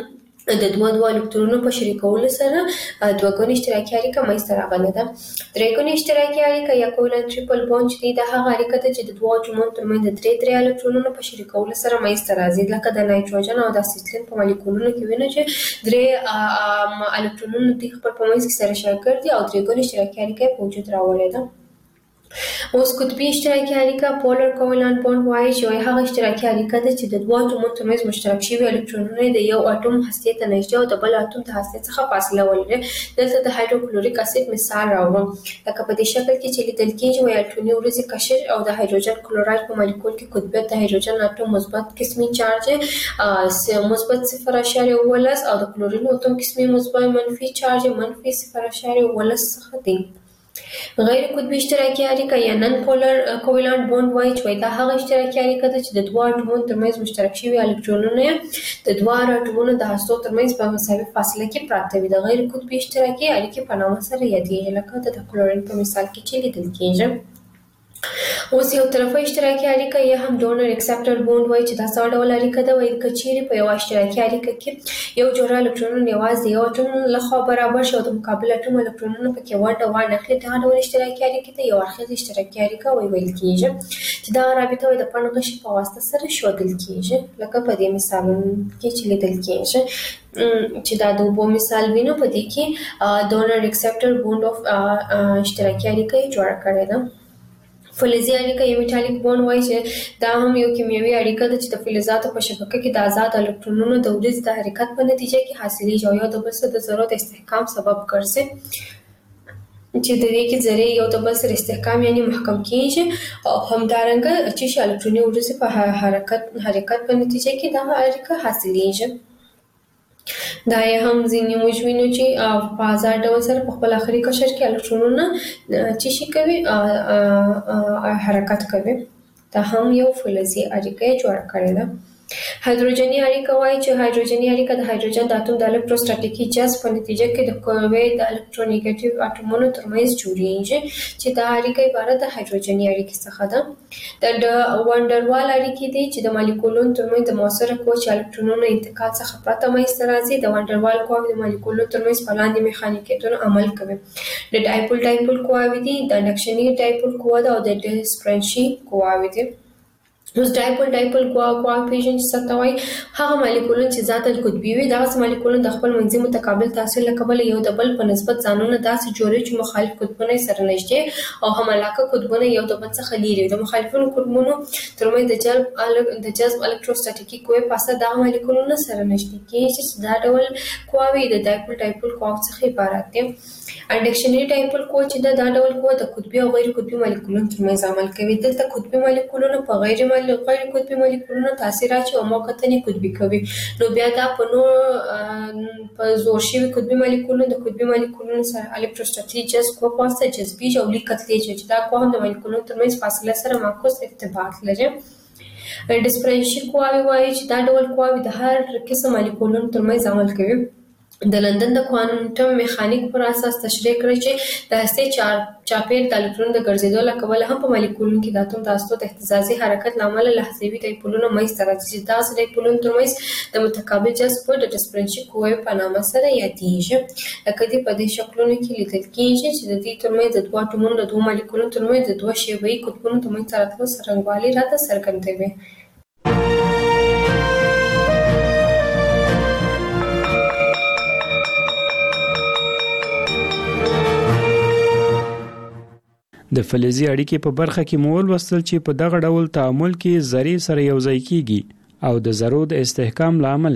د دوه الکترونونو په شریکولو سره دوه ګونې اشتراکي اړیکه منځته راغلې ده. درې ګونې اشتراکي اړیکه یا کوولانت ټریپل بوند چې دا هغه اړیکه ده چې د دوه اتومونو ترمنځ د درې الکترونونو په شریکولو سره منځته راځي لکه د نایتروجن او د اسیټلین په مالیکولونو کې وینو چې درې الکترونونه د خپل په منځ کې سره شریک دي او درې ګونې اشتراکي اړیکه په وجود راوړې ده. اوس قطبي اشتراکي اړیکه پولر کوولانت بوند وایي چې هغه اشتراکي اړیکه ده چې د دوه اتومونو ترمنځ مشترک شوي الکترونونه د یو اټوم هستې ته نږدې او د بل اټوم د هستې څخه فاصله ولري. دلته د هایدروکلوریک اسید مثال راوړم لکه په دې شکل کې چې لیدل کېږي الټوني ورځې کشش او د هایدروجن کلوراید په مالیکول کې قطبیت د هایدروجن اټوم مثبت قسمي چارج مثبت 0.17 او د کلورین اټوم قسمي مثبت منفي چارج منفي 0.17 څخه دی. غیر قطبي اشتراکي اړیکه یا نن پولر کوولانت بوند وایي چې دا هغه اشتراکي اړیکه ده چې د دوه اټومونو ترمنځ مشترک شوي الکترونونه د دوه اټومونو د هستو ترمنځ په مساوي فاصله کې پراته وي. د غیر قطبي اشتراکي اړیکې په نامه سره یادېږي لکه د کلورین په مثال کې چې لیدل کېږي. اوس یو طرفه اشتراکي اړیکه یا هم ډونر اکسپټر بوند وایي چې دا څه ډول اړیکه ده وایي که چیرې په یو اشتراکي اړیکه کې یو جوړه الکترونونه یوازې یو اټوم لخوا برابر شي او د مقابل اټوم الکترونونه پکې ونډه وانخلي دا ډول اشتراکي اړیکې ته یو اړخیزه اشتراکي اړیکه ویل کېږي چې دا رابطه د پنغشي په واسطه سره ښودل کېږي لکه په دې مثالونو کې چې لیدل کېږي چې دا د اوبو مثال وینو په دې کې ډونر اکسپټر بوند اف اشتراکي اړیکه جوړه کړې ده. فلزي اړیکه یو میټالیک بوند وایي چې دا هم یو کیمیاوي اړیکه ده چې د فلزاتو په شبکه کې د آزاد الکترونونو د ورځ د حرکت په نتیجه کې حاصلېږي او یو د بل سره د ذرو د استحکام سبب ګرځي چې د دې کې ذرې یو د بل سره استحکام یعنی محکم کېږي او همدارنګه چې الکتروني ورځ په حرکت په نتیجه کې دا اړیکه حاصلېږي. دا یې هم ځینې موږ وینو چې په آزاد ډول سره په خپل آخري قشر کې الکترونونه چې شي کوي حرکت کوي. دا هم یو فلزي اړیکه جوړه کړې ده. هایدروجني اړیکه وایي چې هایدروجني اړیکه د هایدروجن د اتوم د الکتروستاتیکي جذب په نتیجه کې د قوې د الکترونیګیټیو اټومونو ترمنځ جوړیږي چې دا اړیکه عبارت د هایدروجني اړیکې څخه ده. د وانډروال اړیکې دي چې د مالیکولونو ترمنځ د مؤثره قوه چې الکترونونو انتقال څخه پرته منځته راځي. د وانډروال قوه د مالیکولونو ترمنځ په لاندې میخانیکیتونو عمل کوي. د ډایپول قوه دي، د انډکشني ډایپول قوه ده او د ډسپرنشي قوه دي. اوس ډایپول کوافیشن چې څه ته وایي هغه مالیکولونه چې ذاتاً قطبي وي دغسې مالیکولونه د خپل منځي متقابل تاثیر له کبله یو د بل په نسبت ځانونه داسې جوړوي چې مخالف قطبونه یې سره نږدې او همعلاقه قطبونه یو د بل څخه لرې وي. د مخالفونو قطبونو ترمنځ د جذب الکتروستاتیکي قوې په اثر دغه مالیکولونه سره نږدې کېږي چې دا ډول قواوې د ډایپول قواو څخه عبارت دي. انډکشنري ډایپول قوه چې دا ډول قوه د قطبي او غیر قطبي مالیکولونو ترمنځ عمل کوي. دلته قطبي مالیکولونه په غیر قطبي مالیکولونو تاثیر اچوي او موقتاً قطبي کوي. نو بیا دا په زور شوي قطبي مالیکولونو د قطبي مالیکولونو سره الکتروستاتیک جذب قوه په واسطه جذبیږي او لیک کتلېږي چې دا قوه هم د مالیکولونو ترمنځ فاصله سره معکوس ارتباط لري. ډسپرنشي قواوې وایي چې دا ډول قواوې د هر قسم مالیکولونو ترمنځ عمل کوي. د لندن د کوانټم میخانیک پر اساس تشریح کړی چې د هستې چاپیر د الکترون د ګرځېدو له کبله هم په مالیکولونو کې د اتوم د هستو د اهتزازي حرکت له امله لحظوي ډایپولونه منځته راځي چې داسې ډایپولونو ترمنځ د متقابل جذب د ډسپرنشي قوې په نامه سره یادېږي. لکه دې په دې شکلونو کې لیدل کېږي چې د دې ترمنځ د دوه اتومونو د دوه مالیکولونو ترمنځ د دوه شیبه‌یي قطبونو ترمنځ راتلو څرنګوالی راته څرګندوي. د فلزي اړیکې په برخه کې مو ولوستل چې په دغه ډول تعامل کې ذرې سره یوځای کیږي او د ذرو د استحکام لامل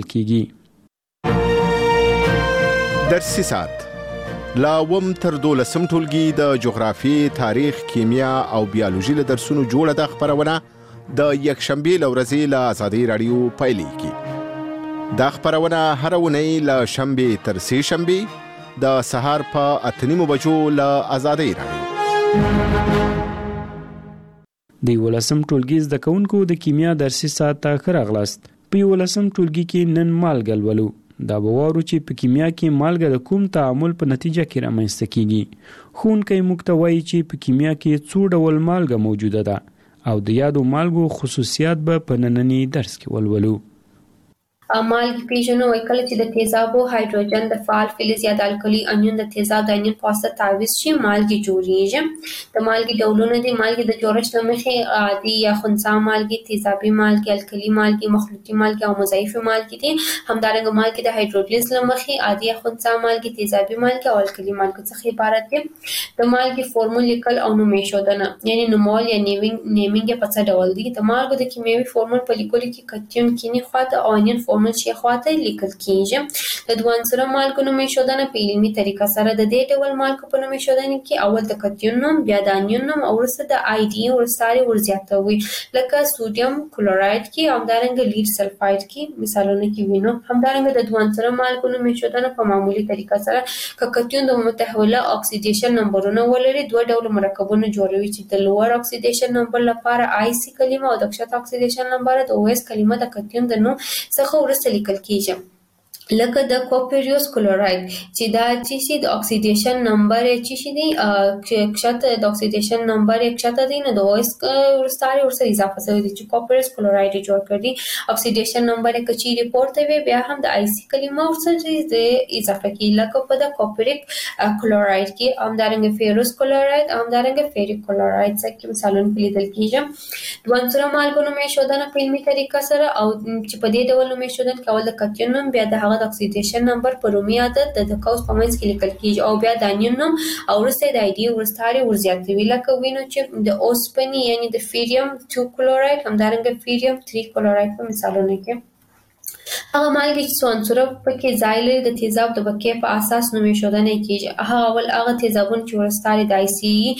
کیږي. درسي ساعت لا وم تر 12 ټولګي د جغرافي، تاریخ، کیمیا او بیولوژي له درسونو جوړه د خبرونه د یکشنبه لورځي له آزادۍ رادیو پایلې کی. دا خبرونه هر ونی له شنبه تر سه شنبه د سهار په 8:30 بجو له آزادۍ رادیو. د 11م ټولګي زده کوونکو د کیمیا درسي ساعت ته ښه راغلاست. په 11م ټولګي کې نن مالګه لولو. دا به وارو چې په کیمیا کې مالګه د کوم تعامل په نتیجه کې رامنځته کیږي. ښوونکی موږ ته وایي چې په کیمیا کې څو ډول مالګه موجوده ده او د یادو مالګو خصوصیات به په نننی درس کې ولولو. مالګې پیژنو وایي کله چې د تیزابو هایدروجن د فعال فلز یا د الکلي انیون د تیزاب د انیون په واسطه تعویض شي مالګې جوړیږي. د مالګې ډولونه دي مالګې د جوړښت له مخې عادي یا خنثی مالګې، تیزابي مالګې، الکلي مالګې، مخلوطي مالګې او مضاعفې مالګې دي. همدارنګه مالګې د هایدرولیز له مخې عادي یا خنثی مالګې، تیزابي مالګې او الکلي مالګې څخه عبارت دي. د مالګې فورمول لیکل او نوم ایښودنه یعنی نومول یا نیمینګ په څه ډول دي. د مالګو د کیمیاوي فورمول په لیکلو کې کتیون کینی خواته او انیون فورمول چې خواته لیکل کیږي. د دوه عنصره مالګو نوم ایښودنه په علمي طریقه سره د دې ډول مالګو په نوم ایښودنه کې اول د کتیون نوم، بیا د انیون نوم او وروسته د آی ډي ورسره ورزیاتوي لکه سوډیم کلوراید کې او همدارنګه لیډ سلفاید کې مثالونه کې وینو. همدارنګه د دوه عنصره مالګو نوم ایښودنه په معمولی طریقه سره که کتیون د متحوله اکسیډیشن نمبرونه ولري دوه ډول مرکبونه جوړوي چې د لوړ اکسیډیشن نمبر لپاره آی سی کلمه او د کښته اکسیډیشن نمبر د او اس کلمه د کتیون د نوم څخه ورسته لیکل کیږي. لکه د کوپریوس کلوراید چې دا چې د اکسیډیشن نمبر چې شي دی کښته د اکسیډیشن نمبر کښته دی نو د اوس ورسره اضافه شوی دی چې کوپریوس کلوراید جوړ کړي. اکسیډیشن نمبر کچې ریپورت وي بیا هم د آی سی کلمه ورسره اضافه کی لکه په د کوپریک کلوراید کې همدارنګه فیروس کلوراید همدارنګه فیریک کلوراید څخه مثالونه لیدل کیږي. دوه عنصره مالګو نوم ایښودنه په علمي طریقه سره او چې په دې ډول نوم ایښودنه کول د کتیون نوم بیا د د اکسیډیشن نمبر په رومي عدد د قوس په منځ کې لیکل کیږي او بیا د انیون نوم او وروسته د آی ډي ورسره ورزیاتوي لکه وینو چې د اوسپنې یعنی د فیریم 2 کلوراید همدارنګه فیریم 3 کلوراید په مثالونه کې. هغه مالګې چې څو عنصره پکې ځای لري د تیزاب د بقیې په اساس نوم ایښودنه کیږي. هغه تیزابونه چې ورسره د آی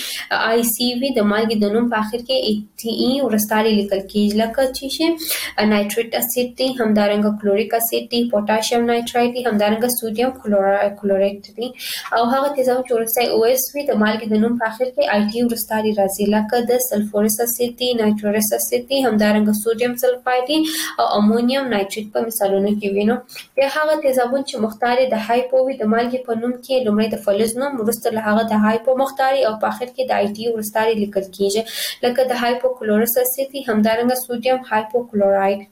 سی وي د مالګې د نوم په اخر کې ای ټي ای ورسره لیکل کیږي لکه چې نایتریک اسید دی همدارنګه کلوریک اسید دی پوتاشیم نایترایت دی همدارنګه سوډیم کلوریت دی او هغه تیزاب چې ورسره او اس وي د مالګې د نوم په اخر کې آی ټي ورسره راځي لکه د سلفورس اسید دی نایتروس اسید دی همدارنګه سوډیم سلفاید دی او امونیم نایتریت په مثالونه کې وینو. بیا هغه تیزابونه چې مختاري د هایپو وي د مالګې په نوم کې لومړی د فلز نوم وروسته له هغه د هایپو مختاري او په اخر کې د آی ټي ورسره لیکل کیږي لکه د هایپو کلورس اسید همدارنګه سوډیم هایپو کلوراید.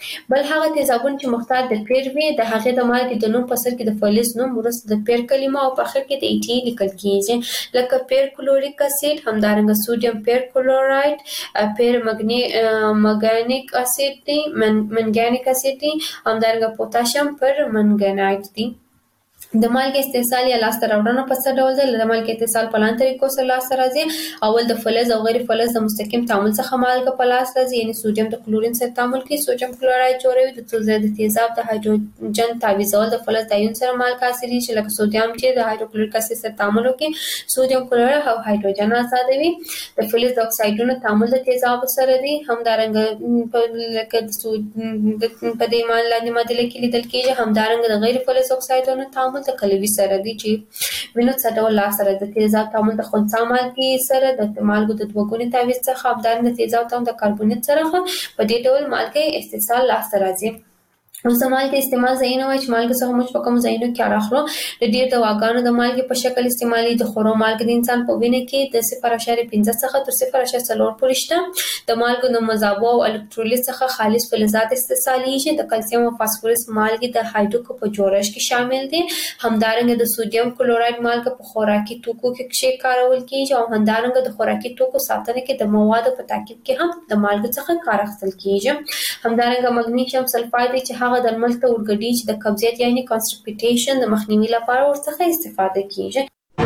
بل هغه تیزابونه چې محتاط د پیر وي د هغه د مالګې د نوم په سر کې د فلز نوم وروسته د پیر کلمه او په اخر کې د ایټي لیکل کیږي لکه پیر کلوریک اسید همدارنګه سوډیم پیر کلوراید پیر مګنیک اسید دی منګانیک اسید دی همدارنګه پوتاشیم پر منګنایټ دی د مالګې استحصال یا لاسته راوړنه په څه ډول ده؟ د مالګې استحصال په لاندې طریقو سره لاسته راځي. اول د فلز او غیر فلز د مستقیم تعامل څخه مالګه په لاس راځي، یعنی سوډیم د کلورین سره تعامل کوي، سوډیم کلوراید جوړوي. د تیزاب د هایدروجن تعویضول د فلز د ایون سره مالګه حاصلېږي چې لکه سوډیم چې د هایدروکلوریک اسید سره تعامل وکړي سوډیم کلوراید او هایدروجن آزادوي. د فلز د اکسایډونو تعامل د تیزاب سره دی، همدارنګه لکه د په دې لاندې معادله کې لیدل کېږي. همدارنګه د غیر فلز اکسایډونو تعامل د کلوي سره دی چې وینو څه ډول لاس سره د تیزاب تعامل د خنثی مالګې سره د مالګو د دوه ګوني تعویض څخه همدارنګه د تیزاب تعامل د کاربونیت سره په دې ډول مالګې استحصال لاس راځي. اوس د مالګې استعمال ځایونه وایي چې مالګې څخه موږ په کومو ځایونو کې کار اخلو. د ډېر دواګانو د مالګې په شکل استعمالي د خورو مالګې د انسان په وینه کې د 0.5 څخه تر 0.4 پورې شته. د مالګو د مذابو او الکترولیت څخه خالص فلزات استحصالیږي. د کلسیم او فاسفورس مالګې د هایډروکو په جوړښت کې شامل دي. همدارنګه د سوډیم کلوراید مالګه په خوراکي توکو کې کارول کېږي او همدارنګه د خوراکي توکو ساتنه کې د موادو په ترکیب کې هم د مالګو څخه کار اخیستل کېږي. همدارنګه مګنیشیم سلفاید چې هغه درمل ته ورګډي چې د قبضیت یعنی کانسټیپیټیشن د مخنیوي لپاره ورڅخه استفاده کیږي.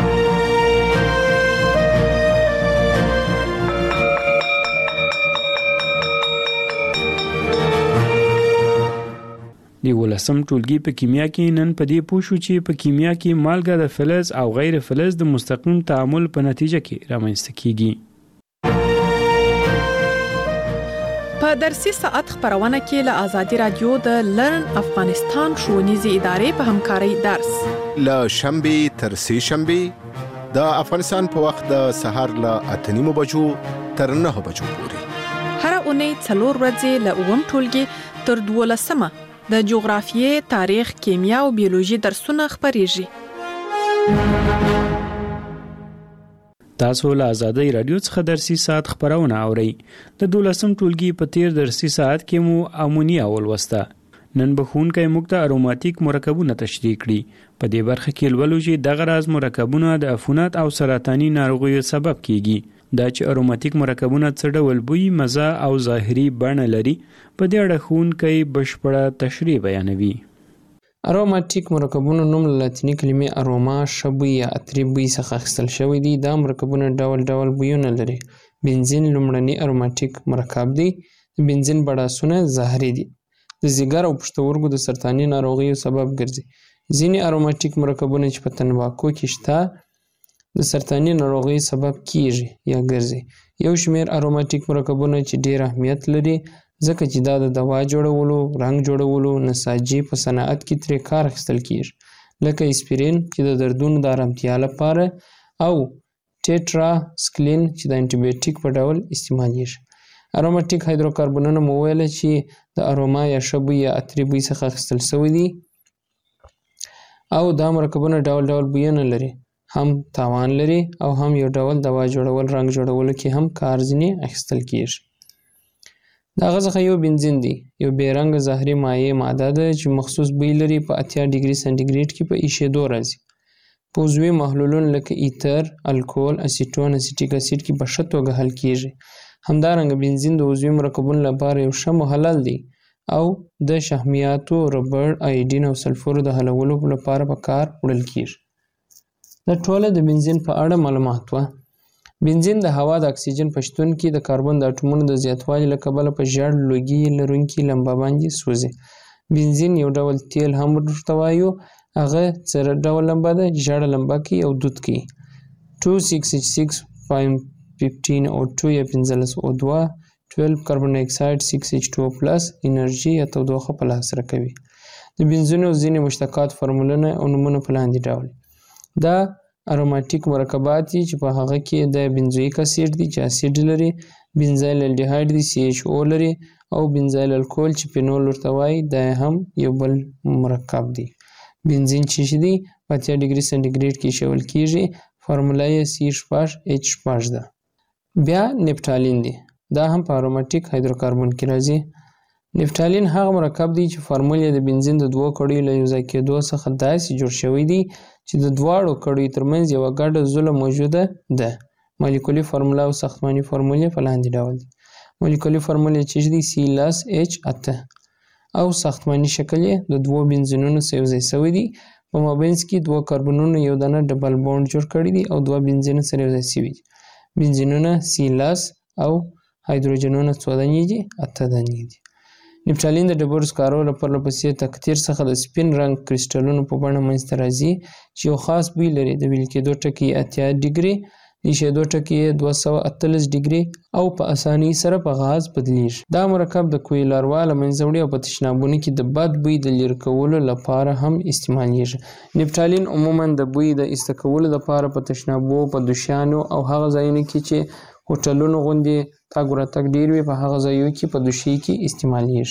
د 11م ټولګي په کیمیا کې نن په دې پوه شو چې په کیمیا کې مالګه د فلز او غیر فلز د مستقیم تعامل په نتیجه کې رامنځته کیږي. په درسي ساعت خبرونه کې له آزادي رادیو د لرن افغانستان ښوونیزې ادارې په همکارۍ درس له شنبه تر سه شنبه د افغانستان په وخت د سهار له 8:30 بجو تر 9 بجو پورې هر اونۍ 4 ورځې له 9 ټولګي تر 12 د جغرافیې، تاریخ، کیمیا او بیولوژي درسونه خبريږي. تاسو له آزادۍ رادیو څخه درسي ساعت خبرونه اورئ. د 12م ټولګي په تیر درسي ساعت کې مو امونیا ولوسته. نن به ښوونکی موږ ته اروماتیک مرکبونه تشریح کړي. په دې برخه کې لولو چې دغه راز مرکبونه د عفونت او سرطاني ناروغیو سبب کیږي. دا چې اروماتیک مرکبونه څه ډول بوی، مزه او ظاهري بڼه لري، په دې اړه ښوونکی بشپړه تشریح بیانوي. اروماتیک مرکبونو نوم له لاتینی کلمې اروما ښه بوی یا عطري بوی څخه اخیستل شوی دی. دا مرکبونه ډول ډول بویونه لري. بنزین لومړنی اروماتیک مرکب دی. بنزین بړاسونه زهري دي. د ځیګر او پښتورګو د سرطاني ناروغیو سبب ګرځي. ځینې اروماتیک مرکبونه چې په تنباکو کې شته د سرطاني ناروغیو سبب کیږي یا ګرځي. یو شمېر اروماتیک مرکبونه چې ډېر اهمیت لري ځکه چې دا د دوا جوړولو، رنګ جوړولو، نساجي په صنعت کې ترې کار اخیستل کیږي، لکه اسپرین چې د دردونو د آرامتیا لپاره او ټیټرا سکلین چې د انټي بیوټیک په ډول استعمالیږي. اروماتیک هایدروکاربنونه مو ویل چې د اروما یا ښه بوی یا عطري بوی څخه اخیستل شوي دي او دا مرکبونه ډول ډول بویونه لري، هم تاوان لري او هم یو ډول دوا جوړول، رنګ جوړولو کې هم کار ځینې اخیستل کیږي. د هغه څخه یو بنزین دی، یو بې رنګه زهري مایع ماده ده چې مخصوص بوی لري. په 80 ډیګري سانتیګریډ کې په ایشېدو راځي. په عضوي محلولونو لکه ایتر، الکول، اسیټون، اسیټیک اسید کې په ښه توګه حل کیږي. همدارنګه بنزین د عضوي مرکبونو لپاره یو ښه محلل دی او د شحمیاتو، ربړ، آیډین او سلفورو د حلولو لپاره په کار وړل کیږي. دا ټوله د بنزین په اړه معلومات وه. بنزین د هوا د اکسیجن په شتون کې د کاربن د اټومونو د زیاتوالي له کبله په ژیړ لوګي لرونکي لمبه باندې سوځي. بنزین یو ډول تیل هم ورته وایو. هغه څه ډول لمبه ده؟ ژیړه لمبه کوي او دود کوي. 2,6,6.15 O2 یا 15 O2 12 کاربن ډای اکساید 6H2O+ انرژي یا تودوخه په لاس راکوي. د بنزینو ځینې مشتقات فورمولونه او نومونه په لاندې ډول دا اروماتیک مرکبات دي چې په هغه کې د بنزویک اسید دی چې اسید لري، بنزایل الډیهاید دی CHO لري او بنزایل الکول چې فینول ورته وایي دا هم یو بل مرکب دی. بنزین چې دی په 80 ډیګري سانتیګریډ کې ایښودل کیږي. فارموله یې C(H) ده. بیا نفټالین دی. دا هم په اروماتیک هایدروکاربن کې راځي. نفتالین هغه مرکب دی چې فارمول یې د بنزین د دوو کړیو له یوځای کېدو څخه داسې جوړ شوی دی چې د دواړو کړیو ترمنځ یوه ګډه زوله موجوده ده. مالیکولي فارموله او ساختماني فارمول یې په لاندې ډول دي. مالیکولي فارمول یې چې دی C+H8 او ساختماني شکل یې د دوو بنزینونو سره یوځای شوی دی. په مابینځ کې دوه کاربنونو یو دانه ډبل بانډ جوړ کړی دی او دوه بنزینونه سره یوځای شوي دي. بنزینونه C+ او هایدروجنونه څو دانې دي؟ 8 دانې دي. نفتالین د ډبرو سکارو له پرله پسې تکتیر څخه د سپین رنګ کریسټلونو په بڼه منځته راځي چې یو خاص بوی لري. د ویل کېدو ټکي 80 ډیګري، د ایشېدو ټکي 248 ډیګري او په اسانۍ سره په غاز بدلیږي. دا مرکب د کوی لاروا له منځه وړي او په تشنابونو کې د بد بوی د لرې کولو لپاره هم استعمالیږي. نفتالین عموما د بوی د ایسته کولو لپاره په تشنابو، په دوشیانو او هغه ځایونو کې چې هوټلونو غوندې تګ راتګ ډېر وي په هغه ځایونو کې په دوشي کې استعمالیږي.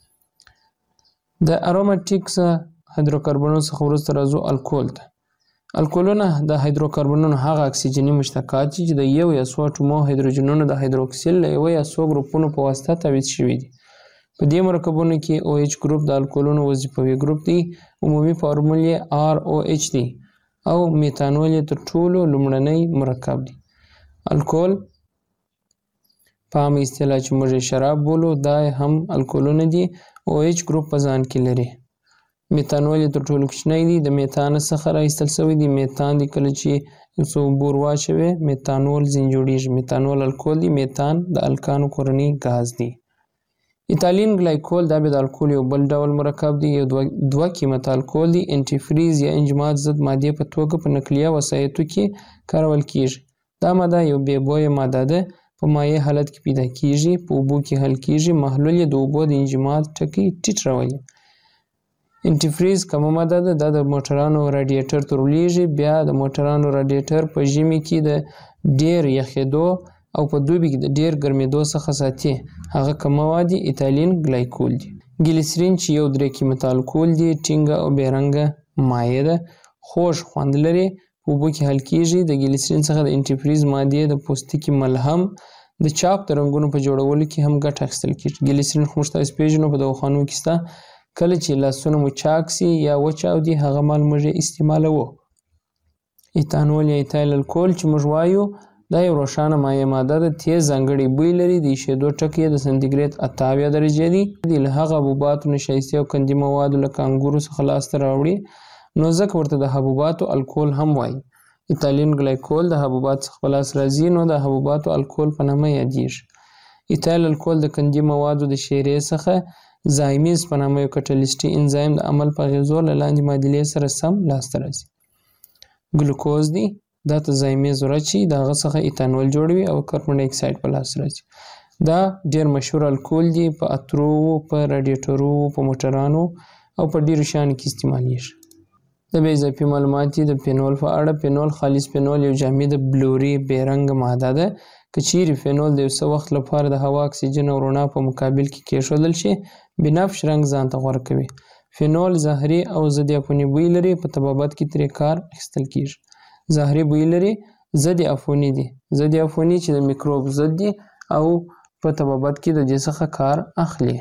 د اروماتیکس هایدروکاربنونو څخه وروسته راځو الکول ته. الکولونه د هایدروکاربنونو هغه اکسیجني مشتقات چې د یو یا څو اټومو هایدروجنونو د هایدروکسیل له یو یا څو ګروپونو په واسطه تبعید شوي دي. په دې مرکبونو کې OH ګروپ د الکولونو وظیفوي ګروپ دی. عمومي فارمول یې ROH دی او میتانول یې تر ټولو لومړنی مرکب دی. الکول په عامه اصطلاح چې موږ یې شراب بولو دا هم الکولونه دي. OH ګروپ په ځان کې لري. میتانول یې تر ټولو کوچنی دی. د میتان څخه راایستل شوی دی. میتان دی کله چې یو څه اوبه ور واچوي میتانول ځینې جوړیږي. میتانول الکول دی. میتان د الکانو کورنی غاز دی. ایتالین ګلایکول دا به د الکول یو بل ډول مرکب دی. یو دوه قیمت الکول دی. انټیفریز یا انجماد ضد مادې په توګه په نقلیه وسایطو کې کارول کیږي. دا ماده یو بې بویه ماده ده. په مایع حالت کې پیدا کیږي، په اوبو کې حل کیږي. محلول یې د اوبو د انجماد ټکي ټیټ راولي. انټیفریز کومه ماده ده؟ دا د موټرانو راډیټر ته ورلیږي. بیا د موټرانو راډیټر په ژمي کې د ډیر یخېدو او په دوبي کې د ډیر ګرمېدو څخه ساتي. هغه کوم مواد دي؟ ایتالین ګلایکول دي. ګلیسرین چې یو درې قیمت الکول دی. ټینګه او بې رنګه مایع ده. خوږ خوند لري. په اوبو کې حل کیږي. د ګلیسرین څخه د انټیفریز مادې د پوستکي ملهم د چاپ د رنګونو په جوړولو کې هم ګټه اخیستل کیږي. ګلیسرین خو موږ تاسو پیژنو په دواخانو کې شته. کله چې لاسونه مو چاک سي یا وچاودي هغه مال موږ استعمالوو. ایتانول یا ایتایل الکول چې موږ وایو دا یو روښانه مایع ماده ده. تیز ځانګړی بوی لري. د ایشېدو ټکي د سانتیګریډ 78 درجې دي. له هغه حبوباتو نشایستې او قندي موادو لکه انګورو څخه لاسته راوړي نو ځکه ورته د حبوباتو الکول هم وایي. ایتالین ګلایکول د حبوباتو څخه په لاس راځي نو د حبوباتو الکول په نامه یادیږي. ایتایل الکول د قندي موادو د شیرې څخه زایمیز په نامه یو کټلیسټي انزایم د عمل په اغېزو له لاندې معادلې سره سم لاسته راځي. ګلوکوز دی. دا ته زایمیز ورچي د هغه څخه ایتانول جوړوي او کاربن ډای اکساید په لاس راځي. دا ډیر مشهور الکول دی. په اترو، په راډیټرو، په موټرانو او په ډیرو شیانو کې استعمالیږي. د بې اضافي معلومات دي د فینول په اړه. فینول خالص فینول یو جامده بلوري بې رنګه ماده ده. که چیرې فینول د یو څه وخت لپاره د هوا اکسیجن او رڼا په مقابل کې کېښودل شي بنفش رنګ ځان ته غوره کوي. فینول زهري او ضد عفوني بوی لري. په طبابت کې ترې کار اخیستل کیږي. زهري بوی لري. ضد عفوني دي. ضد عفوني چې د میکروب ضد دي او په طبابت کې د دې څخه کار اخلي.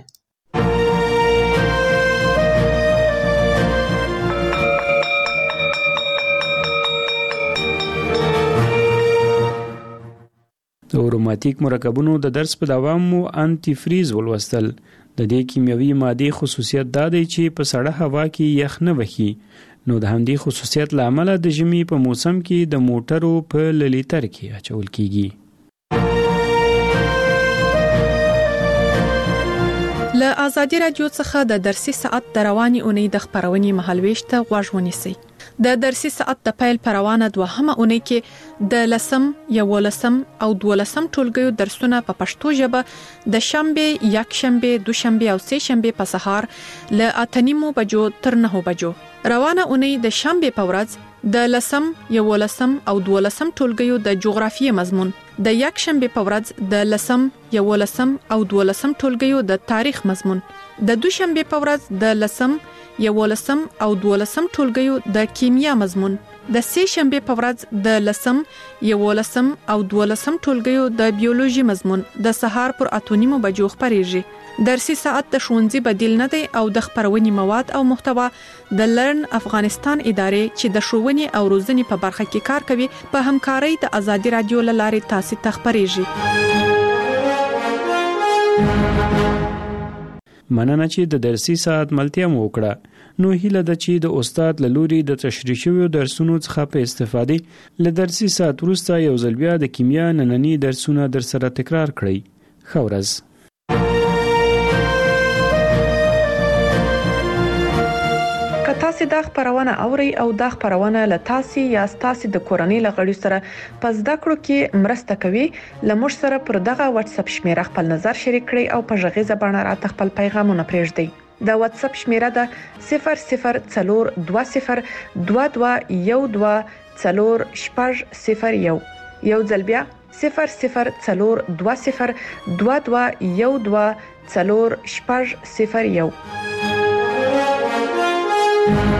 د اروماتیک مرکبونو د درس په دوام مو انټي فریز ولوستل. د دې کیمیاوي مادې خصوصیت دا دی چې په سړه هوا کې یخ نه وهي. نو د همدې خصوصیت له امله د ژمي په موسم کې د موټرو په لیټر کې اچول کیږي. له آزادي رادیو څخه د درسي ساعت د رواني اونۍ د خبرونې مهالويش ته غوږ ونیسئ. د درسي ساعت د پیل پروانه دوهمه اونۍ کې د 10 11 او 12 ټولګیو درسونه په پښتو ژبه د شنبه، یکشنبه، دوشنبه او سه شنبه په سهار له 8:30 بجو تر 9 بجو. روانه اونۍ د شنبه په ورځ د 10 11 او 12 ټولګیو د جغرافیې مضمون، د یکشنبه په ورځ د 10 11 او 12 ټولګیو د تاریخ مضمون، د دوشنبه په ورځ د 10 11 او 12 ټولګیو د کیمیا مضمون، د سه شنبه په ورځ د لسم، 11 او 12 ټولګیو د بیولوژي مضمون د سهار پر 8:30 بجو خبريږي. درسي ساعت د ښوونځي بدیل نه دی او د خبرونې مواد او محتوا د لرن افغانستان ادارې چې د ښوونې او روزنې په برخه کې کار کوي په همکارۍ د ازادي رادیو لارې تاسو ته خبريږي. مننه چې د درسي ساعت ملتیا مو وکړه. نو هیله ده چې د استاد لوري د تشریح شویو درسونو څخه په استفادې له درسي ساعت وروسته یو ځل بیا د کیمیا نننی درسونه در سره تکرار کړئ. ښه ورځ. تاسو دا خبرونه اوري او دا خبرونه له تاسو یا تاسو د کورنۍ لغړی سره پس دا کړو کې مرسته کوي. لمر سره پر دغه واتس اپ شمیره خپل نظر شریک کړئ او په ژغې زبانه راته خپل پیغامونه پرېږدئ. دا واتس اپ شمیره ده 0042121401. یو ځل بیا 0042121401.